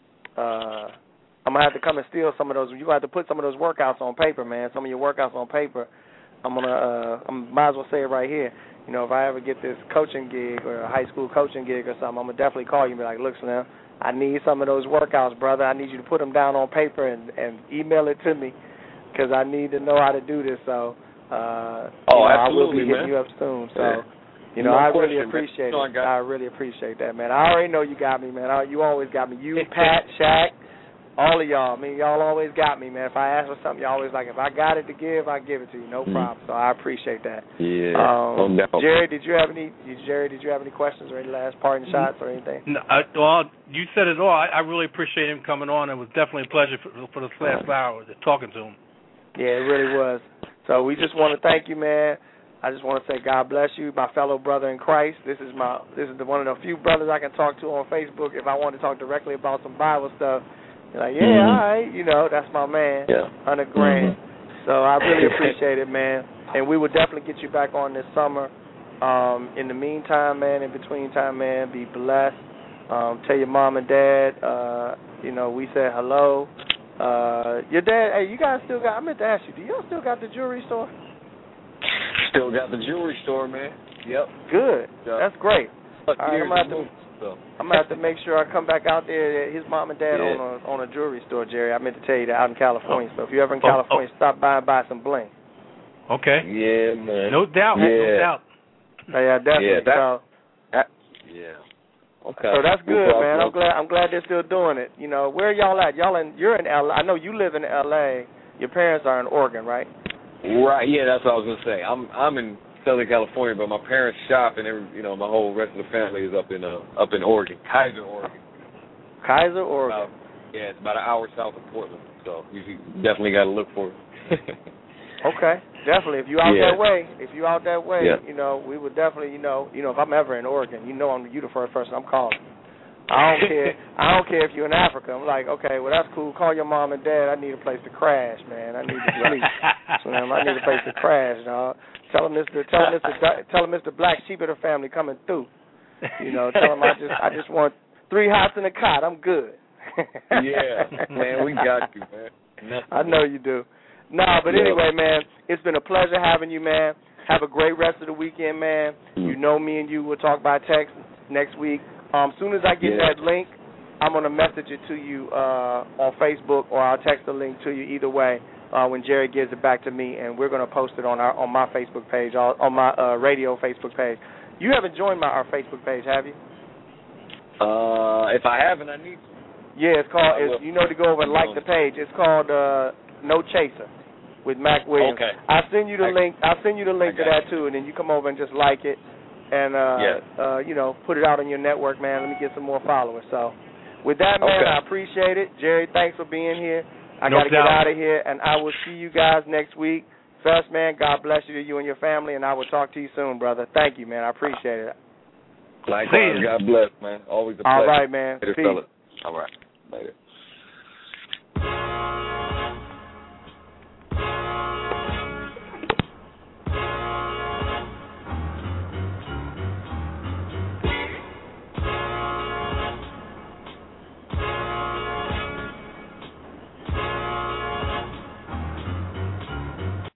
uh, I'm gonna have to come and steal some of those. You have to put some of those workouts on paper, man. Some of your workouts on paper. I'm gonna, uh, I might as well say it right here. You know, if I ever get this coaching gig or a high school coaching gig or something, I'm gonna definitely call you and be like, look, Slim, I need some of those workouts, brother. I need you to put them down on paper and, and email it to me because I need to know how to do this. So, uh, oh, you know, I absolutely, will be hitting man. you up soon. So, yeah. you know, no I question, really appreciate man. it. No, I, I really appreciate that, man. I already know you got me, man. I, you always got me. You, Pat, Shaq. All of y'all, I mean, y'all always got me, man. If I ask for something, y'all always like, if I got it to give, I give it to you, no mm. problem. So I appreciate that. Yeah, um, no doubt. Jerry, did you have any? Jerry, did you have any questions or any last parting shots or anything? No, I, well, you said it all. I, I really appreciate him coming on. It was definitely a pleasure for, for the last hour talking to him. Yeah, it really was. So we just want to thank you, man. I just want to say God bless you, my fellow brother in Christ. This is my this is the one of the few brothers I can talk to on Facebook if I want to talk directly about some Bible stuff. You're like, yeah, mm-hmm. all right, you know, that's my man, yeah. one hundred grand. Mm-hmm. So I really appreciate it, man. And we will definitely get you back on this summer. Um, in the meantime, man, in between time, man, be blessed. Um, tell your mom and dad, uh, you know, we said hello. Uh, your dad, hey, you guys still got, I meant to ask you, do y'all still got the jewelry store? Still got the jewelry store, man. Yep. Good. Yep. That's great. All right, I'm gonna have to, so. I'm gonna have to make sure I come back out there. His mom and dad yeah. own a on a jewelry store, Jerry. I meant to tell you that out in California. Oh. So if you're ever in oh, California, oh. stop by and buy some bling. Okay. Yeah, man. No doubt. Yeah. No doubt. Oh, yeah, definitely. Yeah, that, so, that, yeah. Okay. So that's good, well, man. well, I'm glad. I'm glad they're still doing it. You know, where are y'all at? Y'all in? You're in L A. I know you live in L A. Your parents are in Oregon, right? Right. Yeah, that's what I was gonna say. I'm I'm in Southern California, but my parents shop and every you know my whole rest of the family is up in uh up in Oregon, Kaiser, Oregon. Kaiser, Oregon. About, yeah, it's about an hour south of Portland, so you definitely got to look for it. Okay, definitely. If you out yeah. that way, if you out that way, yeah. you know, we would definitely, you know, you know, if I'm ever in Oregon, you know, I'm you the first person I'm calling. I don't care. I don't care if you're in Africa. I'm like, okay, well that's cool. Call your mom and dad. I need a place to crash, man. I need to sleep. So man, I need a place to crash, dog. Tell him Mister Tell him Mister Tell him Mister Black Sheep of the family coming through. You know, tell him I just I just want three hots and a cot. I'm good. Yeah, man, we got you, man. Nothing. I know you do. Nah, but yeah. anyway, man, it's been a pleasure having you, man. Have a great rest of the weekend, man. Mm. You know me and you will talk by text next week. Um, soon as I get yeah. that link, I'm going to message it to you uh, on Facebook, or I'll text the link to you either way uh, when Jerry gives it back to me, and we're going to post it on our on my Facebook page, on my uh, radio Facebook page. You haven't joined my our Facebook page, have you? Uh, if I haven't, I need to. Yeah, it's called, it's, you know to go over and like the page. It's called uh, No Chaser with Mac Williams. Okay. I'll send you the I, link. I'll send you the link to that, too, and then you come over and just like it and, uh, yeah. uh, you know, put it out on your network, man. Let me get some more followers. So with that, man, okay. I appreciate it. Jerry, thanks for being here. I no got to get doubt. out of here, and I will see you guys next week. First, man, God bless you to you and your family, and I will talk to you soon, brother. Thank you, man. I appreciate it. Likewise, God bless, man. Always a pleasure. All right, man. Later, Peace. fellas. All right. Later.